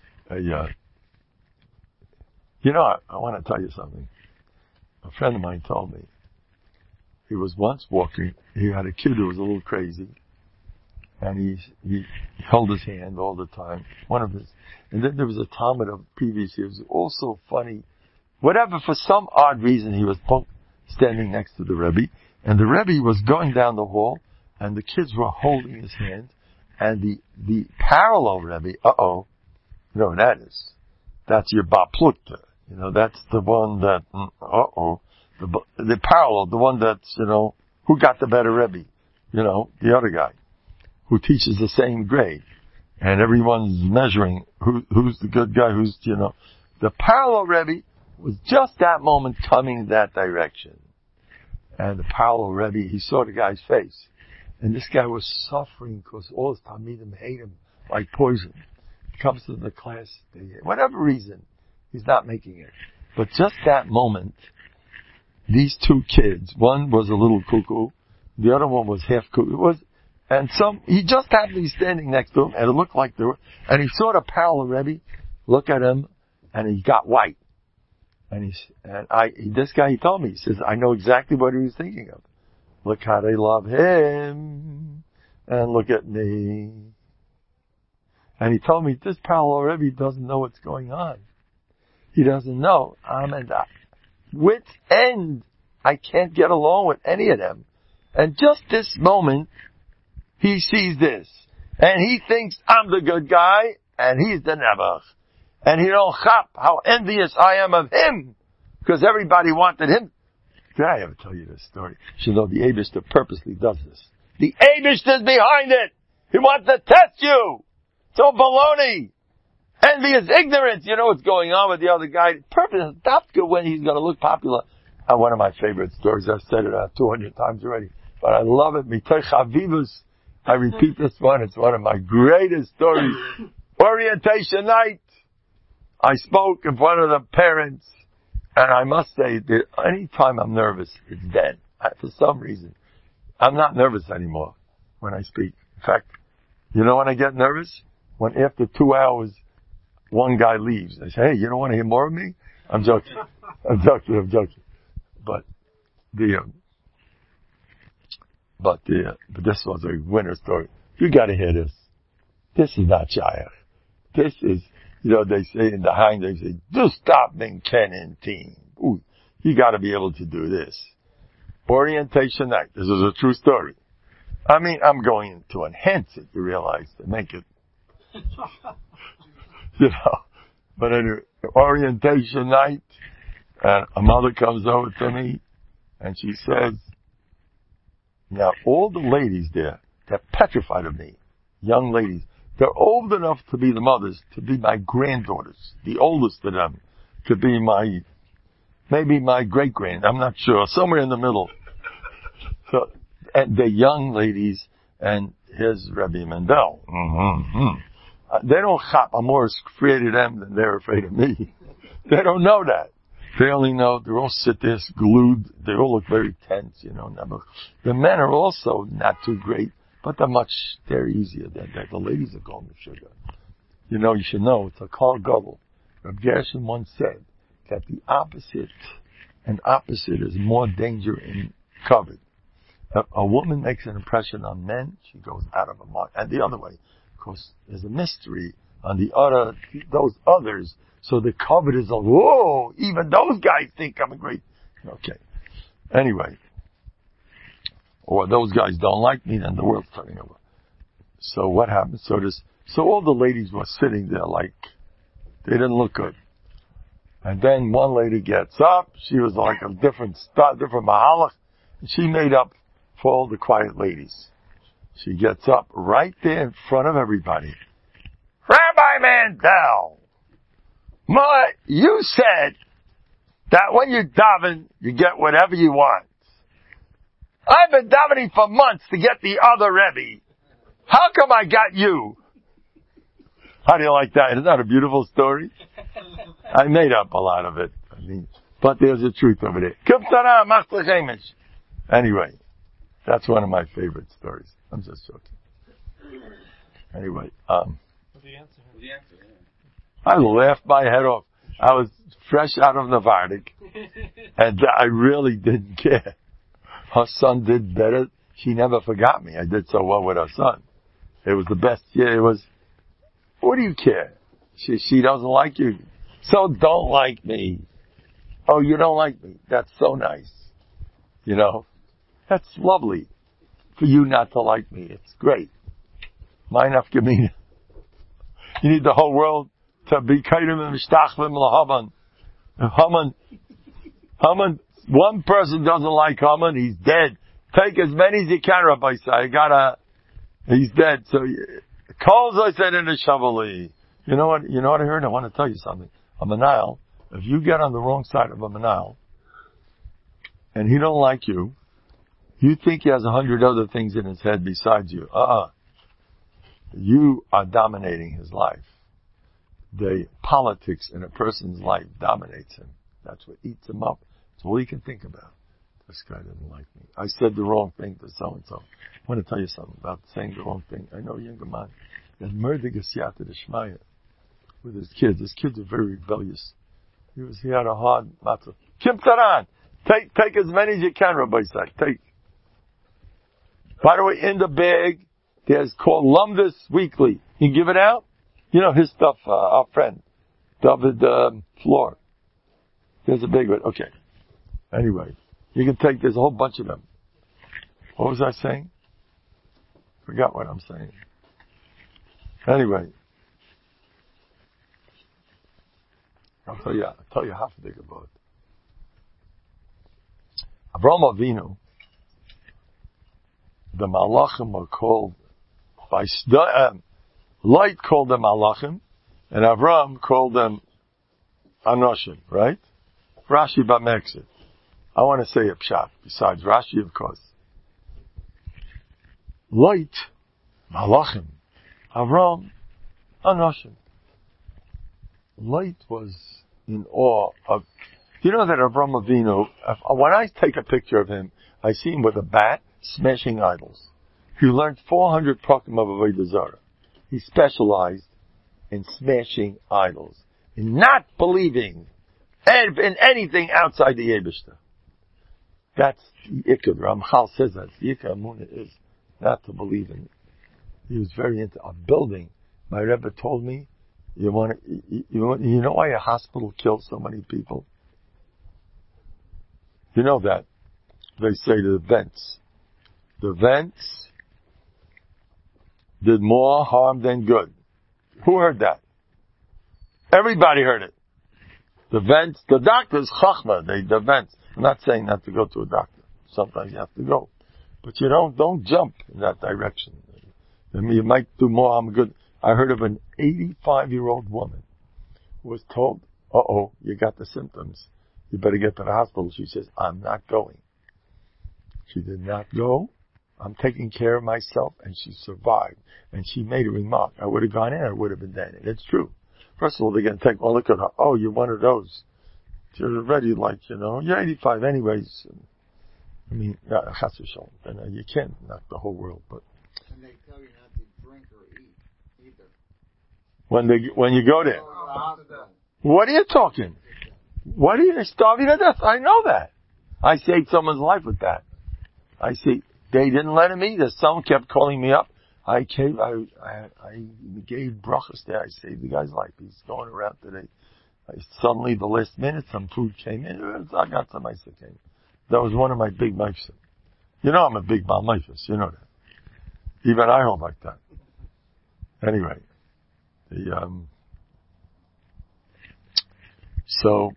You know, I want to tell you something. A friend of mine told me he was once walking. He had a kid who was a little crazy, and he held his hand all the time. And then there was a Talmud of previous years, also funny. Whatever, for some odd reason, he was standing next to the Rebbe, and the Rebbe was going down the hall, and the kids were holding his hand. And the parallel Rebbe, you know what that is? That's your Bar Plukta. You know, that's the one that, the parallel, the one that's, who got the better Rebbe? The other guy, who teaches the same grade. And everyone's measuring who's the good guy, the parallel Rebbe was just that moment coming that direction. And the parallel Rebbe, he saw the guy's face. And this guy was suffering because all his Talmidim hate him like poison. He comes to the class, whatever reason, he's not making it. But just that moment, these two kids, one was a little cuckoo, the other one was half cuckoo. He just happened to be standing next to him, and it looked like and he saw the parallel Rebbe look at him, and he got white. This guy, he told me, he says, I know exactly what he was thinking of. Look how they love him, and look at me. And he told me, this parallel Rebbe doesn't know what's going on. He doesn't know. Wit's end. I can't get along with any of them. And just this moment, he sees this. And he thinks I'm the good guy, and he's the nebuch. And he don't chop how envious I am of him, because everybody wanted him. Did I ever tell you this story? You should know the Eibishter purposely does this. The Eibishter's behind it. He wants to test you. It's all baloney. Envy is ignorance. You know what's going on with the other guy. Purpose, that's good when he's going to look popular. One of my favorite stories. I've said it 200 times already, but I love it. Mitoch Havivus. I repeat this one. It's one of my greatest stories. Orientation night. I spoke in front of the parents, and I must say that any time I'm nervous, it's then. For some reason, I'm not nervous anymore when I speak. In fact, you know when I get nervous? When after 2 hours, one guy leaves. I say, hey, you don't want to hear more of me? I'm joking. I'm joking. But this was a winner story. You gotta hear this. This is not Shayach. This is, they say in the Hein, they say, do stop being Ken and team. Ooh, you gotta be able to do this. Orientation night. This is a true story. I mean, I'm going to enhance it, you realize, to make it, But anyway, orientation night, and a mother comes over to me, and she says, now all the ladies there, they're petrified of me. Young ladies. They're old enough to be the mothers, to be my granddaughters. The oldest of them to be maybe my great-grand. I'm not sure. Somewhere in the middle. So, and the young ladies, and here's Rabbi Mendel. They don't chop. I'm more afraid of them than they're afraid of me. They don't know that. They only know they're all sit there glued. They all look very tense, The men are also not too great, but they're easier than that. The ladies are going to sugar. You should know, it's a Kol Gadol. Reb Gershon once said that the opposite is more danger in covet. A woman makes an impression on men, she goes out of her mind. And the other way, because there's a mystery on those others. So the covet is whoa, even those guys think I'm a great, okay. Anyway. Or those guys don't like me, then the world's turning over. So what happened? So all the ladies were sitting there like, they didn't look good. And then one lady gets up, she was like a different mahalach, and she made up for all the quiet ladies. She gets up right there in front of everybody. Rabbi Mandel, you said that when you daven, you get whatever you want. I've been davening for months to get the other Rebbe. How come I got you? How do you like that? Isn't that a beautiful story? I made up a lot of it. But there's a truth over there. Anyway, that's one of my favorite stories. I'm just joking. Anyway, What's the answer? I laughed my head off. I was fresh out of Navardik, and I really didn't care. Her son did better. She never forgot me. I did so well with her son. It was the best. Yeah, it was. What do you care? She doesn't like you. So don't like me. Oh, you don't like me. That's so nice. That's lovely. For you not to like me. It's great. Mine afkamina. You need the whole world to be kaidim and mishtachlim lahavan. If Haman, one person doesn't like Haman, he's dead. Take as many as you can, Rabbi Say. He's dead. So, calls I said in the Shavali. You know what I heard? I want to tell you something. A Manal, if you get on the wrong side of a Manal, and he don't like you, you think he has 100 other things in his head besides you. You are dominating his life. The politics in a person's life dominates him. That's what eats him up. That's all he can think about. This guy doesn't like me. I said the wrong thing to so-and-so. I want to tell you something about saying the wrong thing. I know a younger man that murdered Siyata the Shmaya with his kids. His kids are very rebellious. He had a hard matzah. Kim Taran! Take as many as you can, Rabbi Isaac. Take. By the way, in the bag, there's called Lumdus Weekly. You give it out? You know his stuff, our friend, David Floor. There's a big one. Okay. Anyway, you can take, there's a whole bunch of them. What was I saying? Forgot what I'm saying. Anyway. I'll tell you how to think about it. Avraham Avinu, the Malachim are called by Light called them Malachim, and Avram called them Anoshim, right? Rashi makes it. I want to say a pshat, besides Rashi, of course. Light, Malachim, Avram, Anoshim. Light was in awe of, you know that Avraham Avinu, when I take a picture of him, I see him with a bat smashing idols. He learned 400 prakim of Avodah Zarah. He specialized in smashing idols, in not believing in anything outside the Eibishter. That's the Ikad. Ramchal says that. The Ikad Amunah is not to believe in it. He was very into a building. My Rebbe told me, you know why a hospital kills so many people? You know that. They say the vents. The vents did more harm than good. Who heard that? Everybody heard it. The vents, the doctors, chachma, the vents. I'm not saying not to go to a doctor. Sometimes you have to go. But you don't jump in that direction. I mean, you might do more harm than good. I heard of an 85-year-old woman who was told, you got the symptoms. You better get to the hospital. She says, I'm not going. She did not go. I'm taking care of myself, and she survived. And she made a remark. I would have gone in, I would have been dead. And it's true. First of all, they're going to take one look at her. Oh, you're one of those. You're already you're 85 anyways. I mean, you can't knock the whole world, but. And they tell you not to drink or eat either. When you go there. What are you talking? What are you starving to death? I know that. I saved someone's life with that. I see. They didn't let him eat. Someone kept calling me up. I gave brachas there. I saved the guy's life. He's going around today. Suddenly, the last minute, some food came in. I got some ice that came. That was one of my big maifs. You know I'm a big Baal maifis. You know that. Even I hold like that. Anyway, so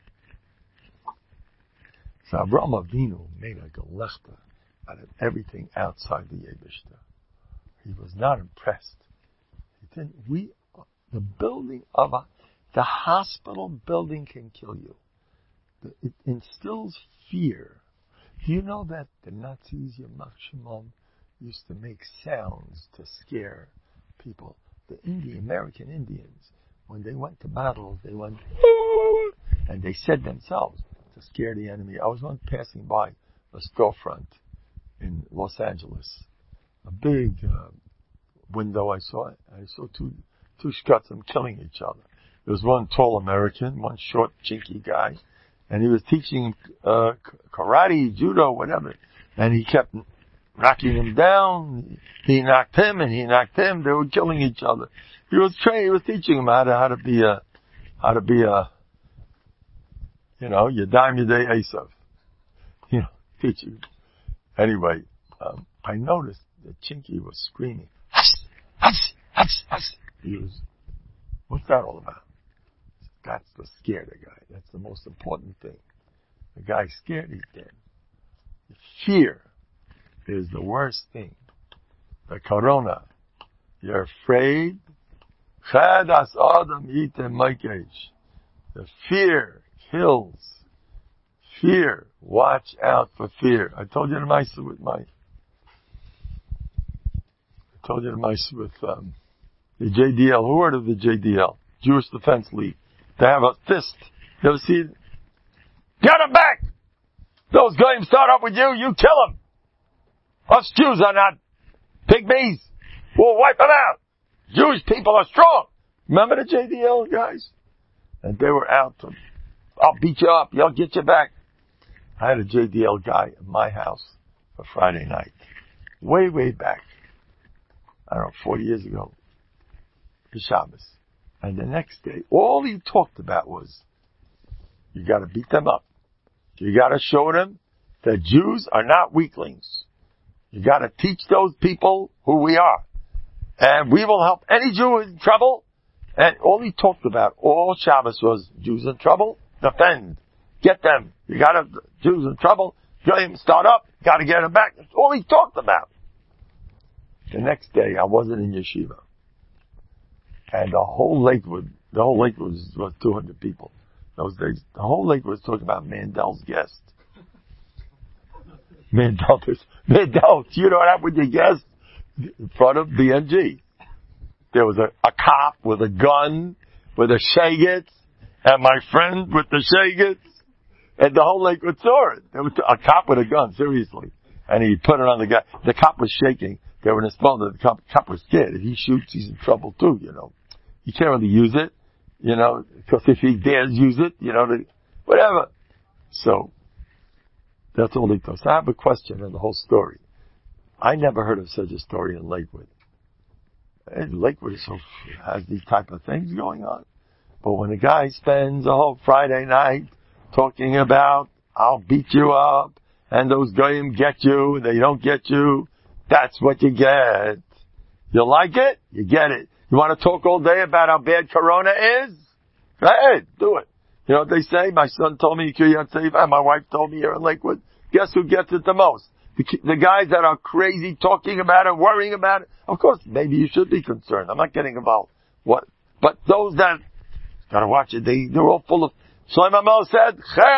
Avraham Avinu made a galechta out of everything outside the Eibishter. He was not impressed. He didn't. The building of the hospital building can kill you. It instills fear. Do you know that the Nazis, Yamach Shimon, used to make sounds to scare people? The American Indians, when they went to battle, they went, and they said themselves to scare the enemy. I was once passing by a storefront in Los Angeles. A big window I saw two shkatzim killing each other. There was one tall American, one short, chinky guy, and he was teaching karate, judo, whatever. And he kept knocking him down. He knocked him, and he knocked him. They were killing each other. He was teaching him how to be a, Yadayim Yadei Esav. Teaching. Anyway, I noticed that Chinky was screaming, hush, hush, hush, hush. He was, what's that all about? That's to scare the guy. That's the most important thing. The guy's scared, he's dead. Fear is the worst thing. The corona. You're afraid. The fear kills. Fear. Watch out for fear. I told you the mice with the JDL. Who heard of the JDL? Jewish Defense League. They have a fist. You ever see it? Get them back! Those guys start up with you, you kill them. Us Jews are not pygmies. We'll wipe them out. Jewish people are strong. Remember the JDL guys? And they were out to, I'll beat you up, I'll get you back. I had a JDL guy in my house for Friday night. Way back. I don't know, 40 years ago. For Shabbos. And the next day, all he talked about was, you gotta beat them up. You gotta show them that Jews are not weaklings. You gotta teach those people who we are. And we will help any Jew in trouble. And all he talked about, all Shabbos was, Jews in trouble, defend. Get them. You gotta, Jews in trouble, get them start up, gotta get them back. That's all he talked about. The next day, I wasn't in yeshiva. And the whole Lakewood was 200 people. Those days, the whole lake was talking about Mandel's guest. Mandel, you know what happened with your guest? In front of BNG. There was a cop with a gun, with a shagets, and my friend with the shagets, and the whole lake saw it. There was a cop with a gun, seriously. And he put it on the guy. The cop was shaking. They were in his phone. The cop was scared. If he shoots, he's in trouble too, you know. You can't really use it, you know, because if he dares use it, you know, whatever. So, that's all he does. I have a question on the whole story. I never heard of such a story in Lakewood. And Lakewood has these type of things going on. But when a guy spends a whole Friday night talking about, I'll beat you up, and those goyim get you, and they don't get you, that's what you get. You like it? You get it. You want to talk all day about how bad Corona is? Go ahead, do it. You know what they say? My son told me, and my wife told me here in Lakewood, guess who gets it the most? The guys that are crazy talking about it, worrying about it. Of course, maybe you should be concerned. I'm not getting involved. What? But those that, gotta watch it, they're all full of, Shlomo Mel said,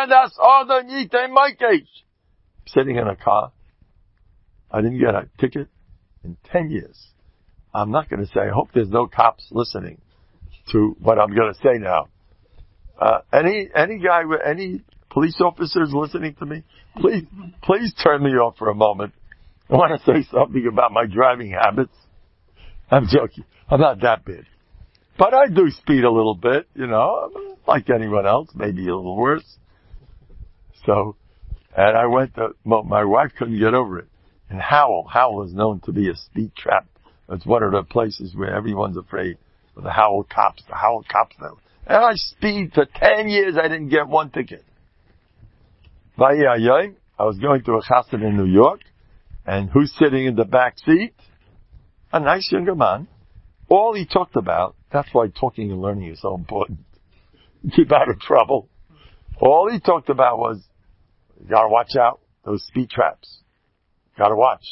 sitting in a car. I didn't get a ticket in 10 years. I'm not going to say, I hope there's no cops listening to what I'm going to say now. Any police officers listening to me, please turn me off for a moment. I want to say something about my driving habits. I'm joking. I'm not that bad. But I do speed a little bit, you know, like anyone else, maybe a little worse. So, and I went to, my wife couldn't get over it. And Howell is known to be a speed trap. It's one of the places where everyone's afraid of the Howell cops now. And I speed for 10 years, I didn't get one ticket. I was going to a chassan in New York, and who's sitting in the back seat? A nice younger man. All he talked about, that's why talking and learning is so important. Keep out of trouble. All he talked about was, you gotta watch out, those speed traps. Gotta watch.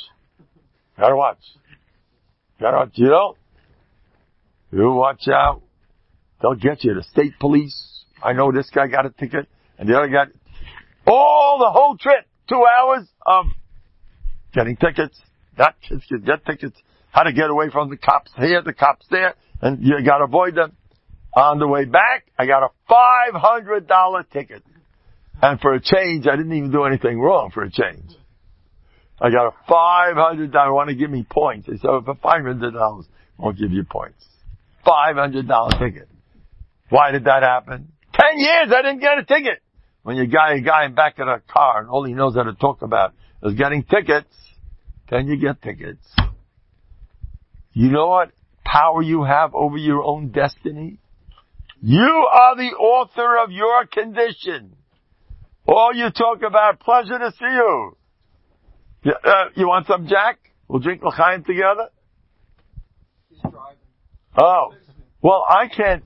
You watch out. They'll get you. The state police. I know this guy got a ticket, and the other guy. All the whole trip, 2 hours of getting tickets, not kids get tickets, how to get away from the cops here, the cops there, and you gotta avoid them. On the way back, I got a $500 ticket. And for a change, I didn't even do anything wrong for a change. I got a $500, want to give me points. They said, for $500, won't give you points. $500 ticket. Why did that happen? 10 years, I didn't get a ticket. When you got a guy in back of a car and all he knows how to talk about is getting tickets, then you get tickets. You know what power you have over your own destiny? You are the author of your condition. All you talk about, pleasure to see you. You want some Jack? We'll drink l'chaim together? He's driving. Oh. Well, I can't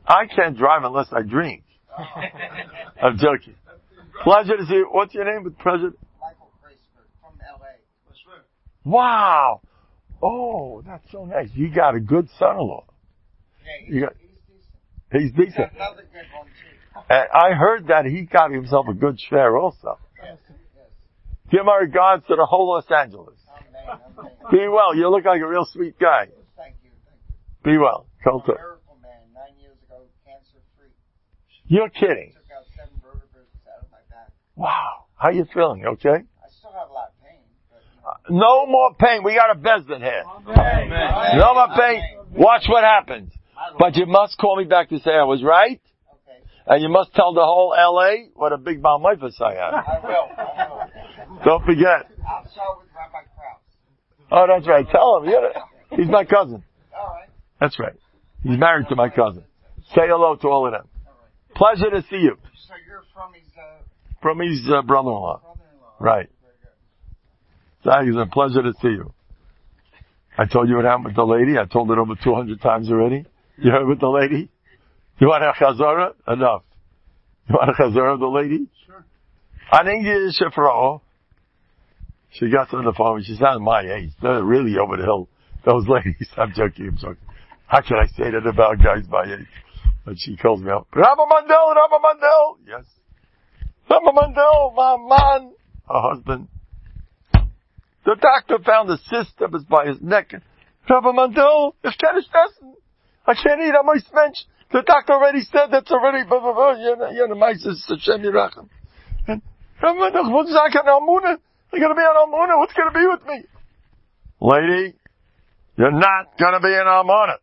I can't drive unless I drink. I'm joking. Pleasure to see you. What's your name with pleasure? Michael Kreisberg from L.A. Wow. Oh, that's so nice. You got a good son-in-law. Yeah, He's decent. Another good one, too. And I heard that he got himself a good share also. Yes. Give my regards to the whole Los Angeles. Amen. Be well. You look like a real sweet guy. Thank you. Be well. I'm a Culture. miracle man. 9 years ago, cancer-free. You're kidding. Took out 7 vertebrae out of my back. Wow. How you feeling? Okay? I still have a lot of pain, but, No more pain. We got a Bezdin here. Amen. No more pain. Watch what happens. But you must call me back to say I was right. Okay. And you must tell the whole LA what a big Baal Mifas I am. I will. Don't forget. I'll start with Rabbi Krause. Oh, that's right. Tell him. He's my cousin. All right. That's right. He's married to my cousin. Say hello to all of them. All right. Pleasure to see you. So you're From his brother-in-law. brother-in-law. Right. Very good. It's a pleasure to see you. I told you what happened with the lady. I told it over 200 times already. You heard with the lady? You want a chazara? Enough. You want a chazara of the lady? Sure. An English Frau. She got on the phone. She's not my age. They're really over the hill. Those ladies. I'm joking. How can I say that about guys my age? But she calls me up. Rabbi Mandel. Yes. Rabbi Mandel, my man. Her husband. The doctor found a cyst that was by his neck. Rabbi Mandel, ich kann nicht essen. I can't eat. I'm mensch. The doctor already said that's already, blah, blah, blah. You're the mice, Hashem Yirachem. And Rabbi Mandel, what's that on Almuna? You're going to be on Almuna. What's going to be with me? Lady, you're not going to be in Almuna.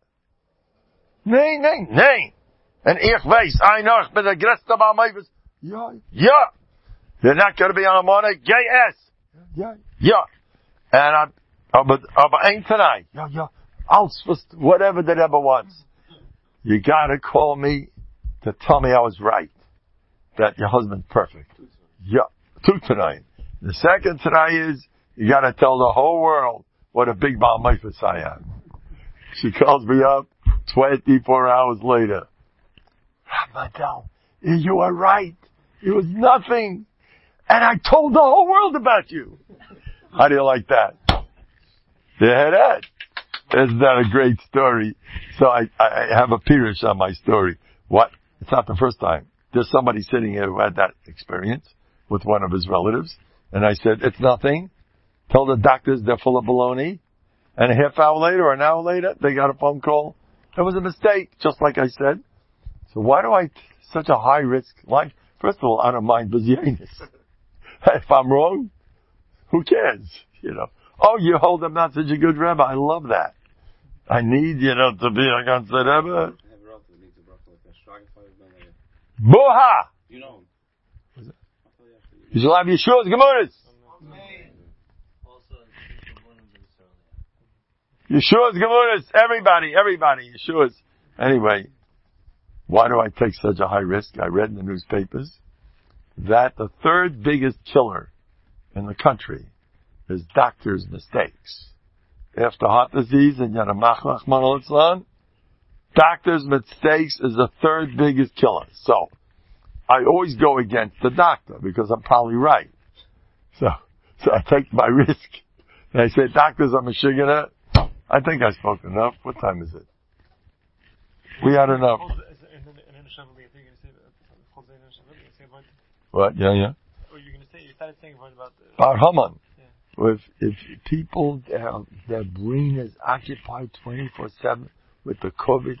Nee. And ich weiß, I know, ich bin der größte Baal Mifas. Ja. You're not going to be on Almuna. Yes. Yeah. And aber ain't tonight. Yeah. Whatever that ever wants. You gotta call me to tell me I was right. That your husband's perfect. Yeah. 2 tonight. The second tonight is, you gotta tell the whole world what a big Baal Mifas I am. She calls me up 24 hours later. Madel, you were right. It was nothing. And I told the whole world about you. How do you like that? You hear that? Isn't that a great story? So I have a pirush on my story. What? It's not the first time. There's somebody sitting here who had that experience with one of his relatives. And I said, it's nothing. Tell the doctors they're full of baloney. And a half hour later or an hour later, they got a phone call. It was a mistake, just like I said. So why do I such a high risk life? First of all, I don't mind Bizyanis. If I'm wrong, who cares? Oh, you hold them not such a good Rebbe. I love that. I need, to be a ganze Rebbe. Boha! You know. You shall have Yeshua's Gemuris. Yeshua's Gemuris. Everybody. Yeshua's. Anyway, why do I take such a high risk? I read in the newspapers that the 3rd biggest killer in the country is doctors' mistakes. After heart disease and Yanamach Machman, doctors' mistakes is the 3rd biggest killer. So, I always go against the doctor because I'm probably right. So I take my risk. And I say, doctors, I'm a shigana. I think I spoke enough. What time is it? We had enough. What? Yeah. Oh, you're going to say, you started saying about Bar Haman. If people, their brain is occupied 24/7 with the COVID-19.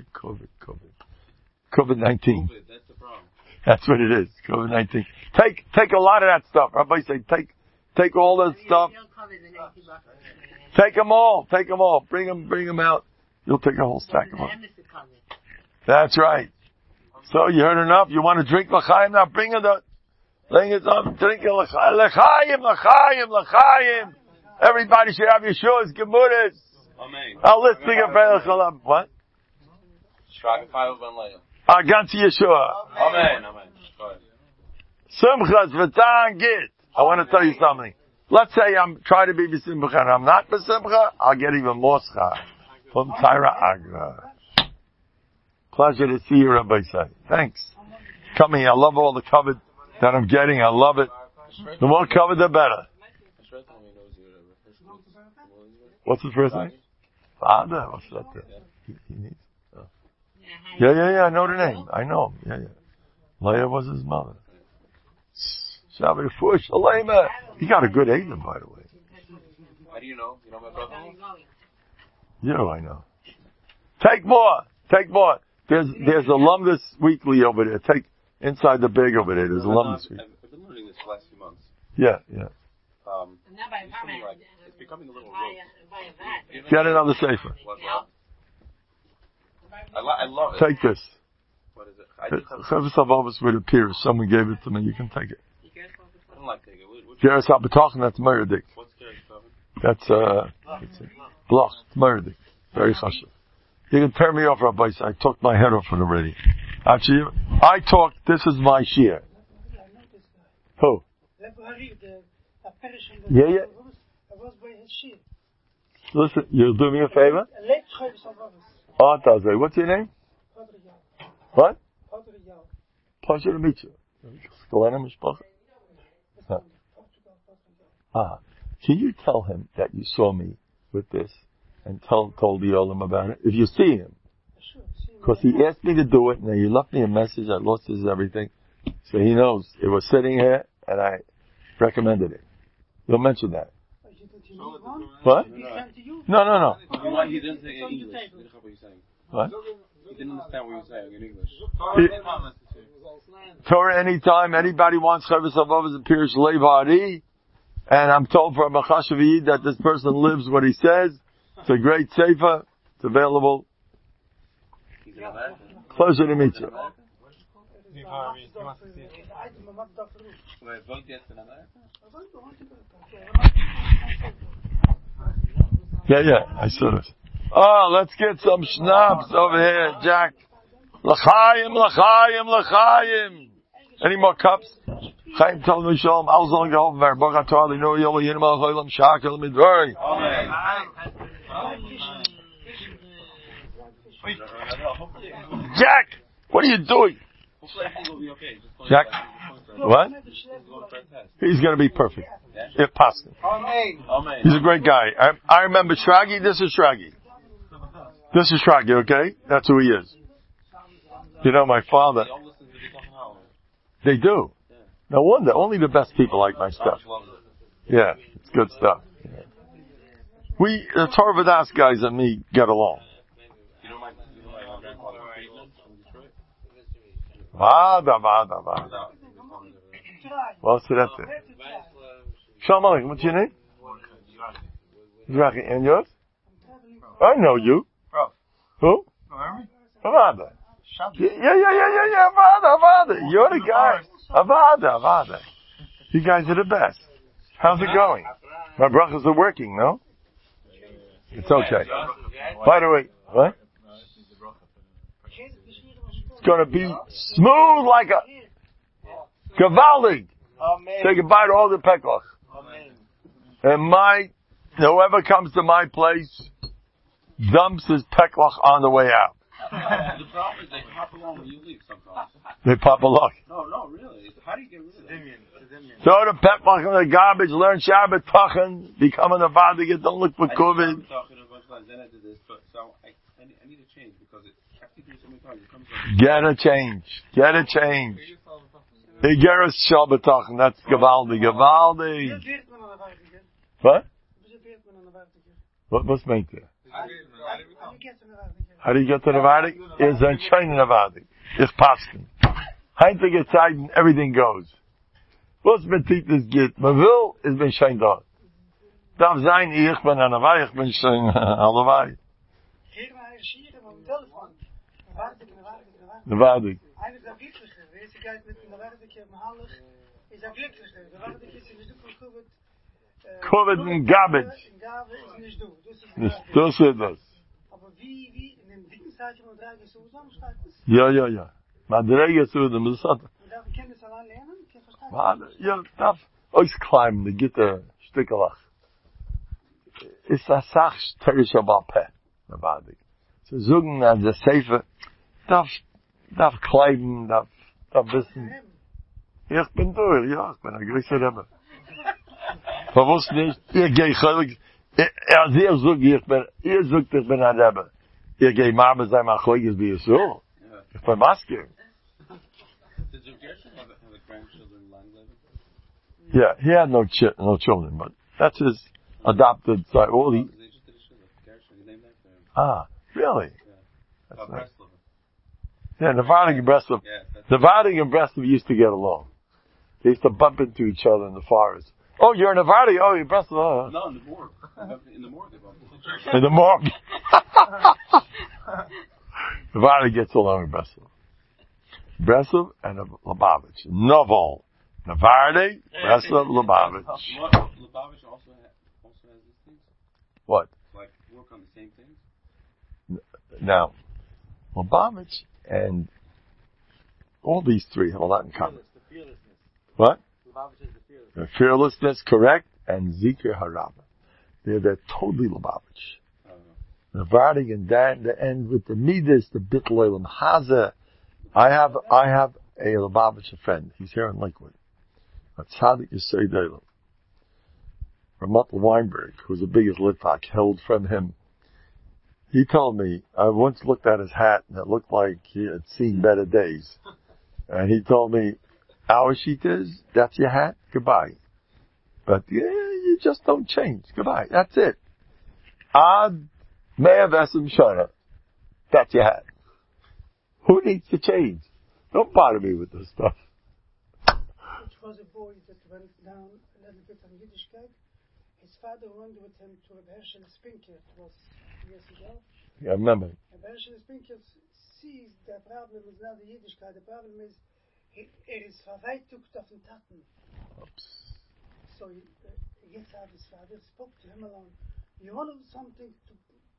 COVID, that's the problem. That's what it is. COVID-19. Take a lot of that stuff. Rabbi say, take all that stuff. Take them all. Bring them out. You'll take a whole stack of them. That's right. So you heard enough? You want to drink l'chaim? Now bring it up. Bring it up. Drink it l'chaim. Everybody should have Yeshua's Gemuris. Amen. I'll list sing a prayer. What? Shraga 5 Ben Leah. Against Yeshua. Amen. Go ahead. Simchas v'tzan git. I want to tell you something. Let's say I'm trying to be b'simcha and I'm not b'simcha, I'll get even more schar from Tyra Agra. Pleasure to see you, Rabbi Say. Thanks. Coming, I love all the covered that I'm getting. I love it. The more covered, the better. What's his first name? Father. What's that? He needs. Oh. Yeah. I know the name. I know him. Yeah. Leah was his mother. Shabbat Fush, Alema. He got a good Eilim, by the way. How do you know? You know my brother? Yeah, I know. Take more. There's Alumnus Weekly over there. Take inside the bag over there. There's Alumnus Weekly. I've been learning this the last few months. Yeah. It's becoming a little rote. Get another safer. I love it. Take this. What is it? I just have, Chavis Avavos with a peer. Someone gave it to me. You can take it. I don't like taking it. Geras Habitachon, that's Meradik. What's Geras That's, Bloch, Meradik. Very chashuv. You can turn me off, Rabbi. I took my head off it already. Actually, I talked, this is my shir. Who? Yeah. Listen, you'll do me a favor? Oh, Tazay. What's your name? What? Pleasure to meet you. Can you tell him that you saw me with this and told the Olam about it? If you see him. Because he asked me to do it and then he left me a message. I lost his everything. So he knows. It was sitting here and I recommended it. You'll mention that. What? No. He didn't say English. What? He didn't understand what you were saying in English. Torah anytime, anybody wants Chavis Avavos and Pirush Lev Ha'ari, and I'm told from a Chashaviyid that this person lives what he says. It's a great sefer. It's available. Pleasure to meet you. Yeah, I saw this. Oh, let's get some schnapps over here, Jack. L'chaim. Any more cups? Chaim told me shalom. I was only going over Baruch atah Adonai Eloheinu melech haolam shakel midvari. Jack, what are you doing? Jack, what? He's going to be perfect, if possible. He's a great guy. I remember Shragi. This is Shragi. Okay? That's who he is. You know, my father. They do. No wonder. Only the best people like my stuff. Yeah, it's good stuff. Yeah. The Torah Vodaas guys and me get along. Vada. What's that? Shalom Aleichem. What's your name? And yours? I know you. Who? Avada. Yeah. Avada. You're the guy. Avada. You guys are the best. How's it going? My brachas are working, no? It's okay. By the way, what? It's going to be smooth like a Gavaldig. Say goodbye to all the pekoch. And whoever comes to my place dumps his pekoch on the way out. The problem is they pop along when you leave sometimes. They pop along. No, really. How do you get rid of it? Throw the pekoch in the garbage, learn Shabbat Tachan, become an Avadig, don't look for COVID. Then I did this, but so I need a change because I keep doing so many times. It comes Get a change. Igeris Shabbat Tachan, that's Gavaldi. What? What's meant there? How do you get to Navadik? Is a chain Navadik. It's Paskin. Heintig Gezeiten, everything goes. What's Betit is Git? Mavil is been shined on. Darf sein, ich bin an Navai, ich bin schon Alavai. Navadik. Covid and garbage. Das ist das. Ja. Madrege zu dem Sat. Ja, darf euch climb the get the stickelach. Ist das Sach Terisha Bape. Navadik. So zogen an der Seife darf kleiben, darf wissen. Ich bin durch, ja, ich bin ein größer Rebbe. Verwusst nicht, ihr sucht, ich bin ein Rebbe. Ihr geht Mama sein, mach Leugis wie so. Yeah. Ich bin Maske. Did you Gershon have a grandchildren long living? Yeah, he had no children, but that's his adopted son. Well, They just did a show with Gershon. He named after him. Really? Yeah. That's nice. Breslov. Yeah, Navardik and Breslov. Yeah, that's Navardik and Breslov used to get along. They used to bump into each other in the forest. Oh, you're Navardik. Oh, you're Breslov. Oh. No, in the morgue. In the morgue, they bumped into each In the morgue. Navardik gets along with Breslov. Breslov and Lubavitch. Novel. Navardik, Breslov, Lubavitch. Lubavitch also has these things. What? Like work on the same things. Now, Lubavitch and all these three have a lot in common. The fearlessness. What? Lubavitch is the fearlessness. The fearlessness, correct, and Zikr Haraba. They're totally Lubavitch. Navardik and Dan, the end with the Midas, the Bittul Olam Hazeh. I have a Lubavitch friend. He's here in Lakewood. A Tzaddik Yisrael Deilim. Ramat Weinberg, who's the biggest Litvak, held from him. He told me, I once looked at his hat and it looked like he had seen better days. And he told me, our sheet is, that's your hat, goodbye. But yeah, you just don't change, goodbye, that's it. Ad Me'av Esem Shana, that's your hat. Who needs to change? Don't bother me with this stuff. Which was a boy that went down a little bit on Yiddishkeit. His father went with him to Reb Hershel Spinker. It was years ago. Yeah, I remember. Reb Hershel Spinker sees the problem is not the Yiddishkeit. The problem is it is verweitigt auf den Taten. Oops. So jetzt hat his father spoke to him alone. You want to do something to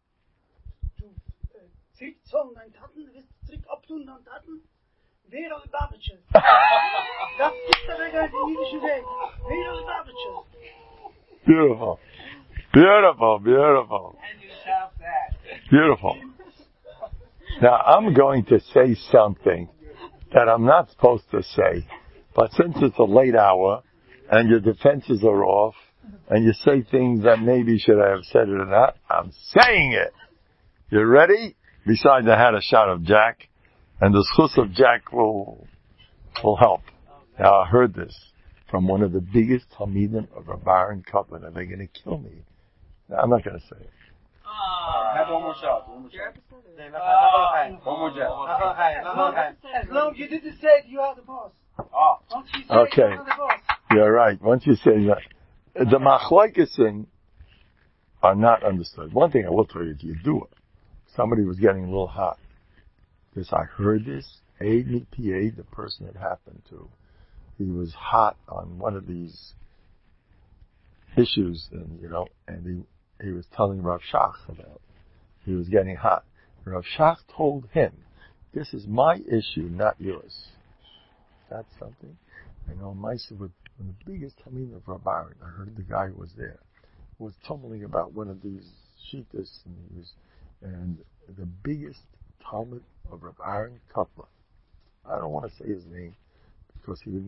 zurückzahlen deine Taten? Du willst zurück abtun deine Taten? Wer are the Babbages? Das ist der Weg auf den jüdischen Weg. Wer are the Babbages? Beautiful. Beautiful, beautiful. And you shout that. Beautiful. Now, I'm going to say something that I'm not supposed to say, but since it's a late hour, and your defenses are off, and you say things that maybe should I have said it or not, I'm saying it. You ready? Besides, I had a shot of Jack, and the schus of Jack will help. Now, I heard this from one of the biggest Talmidim of Rav Aaron Kaplan, and they're going to kill me. Now, I'm not going to say it. Have one more shot. One more shot. One more jab. As long as you didn't say it, you are the boss. Once you say it, Okay. you are the boss. You're right. Once you say that, the machlokesen are not understood. One thing I will tell you, if you do it, somebody was getting a little hot. Because I heard this, ADPA, the person it happened to, he was hot on one of these issues, and he was telling Rav Shach about. He was getting hot. Rav Shach told him, "This is my issue, not yours." That's something. I know Maisa with the biggest Talmud of Rav Aaron. I heard the guy who was there was tumbling about one of these shitas, and the biggest Talmud of Rav Aaron Kaplan. I don't want to say his name because he didn't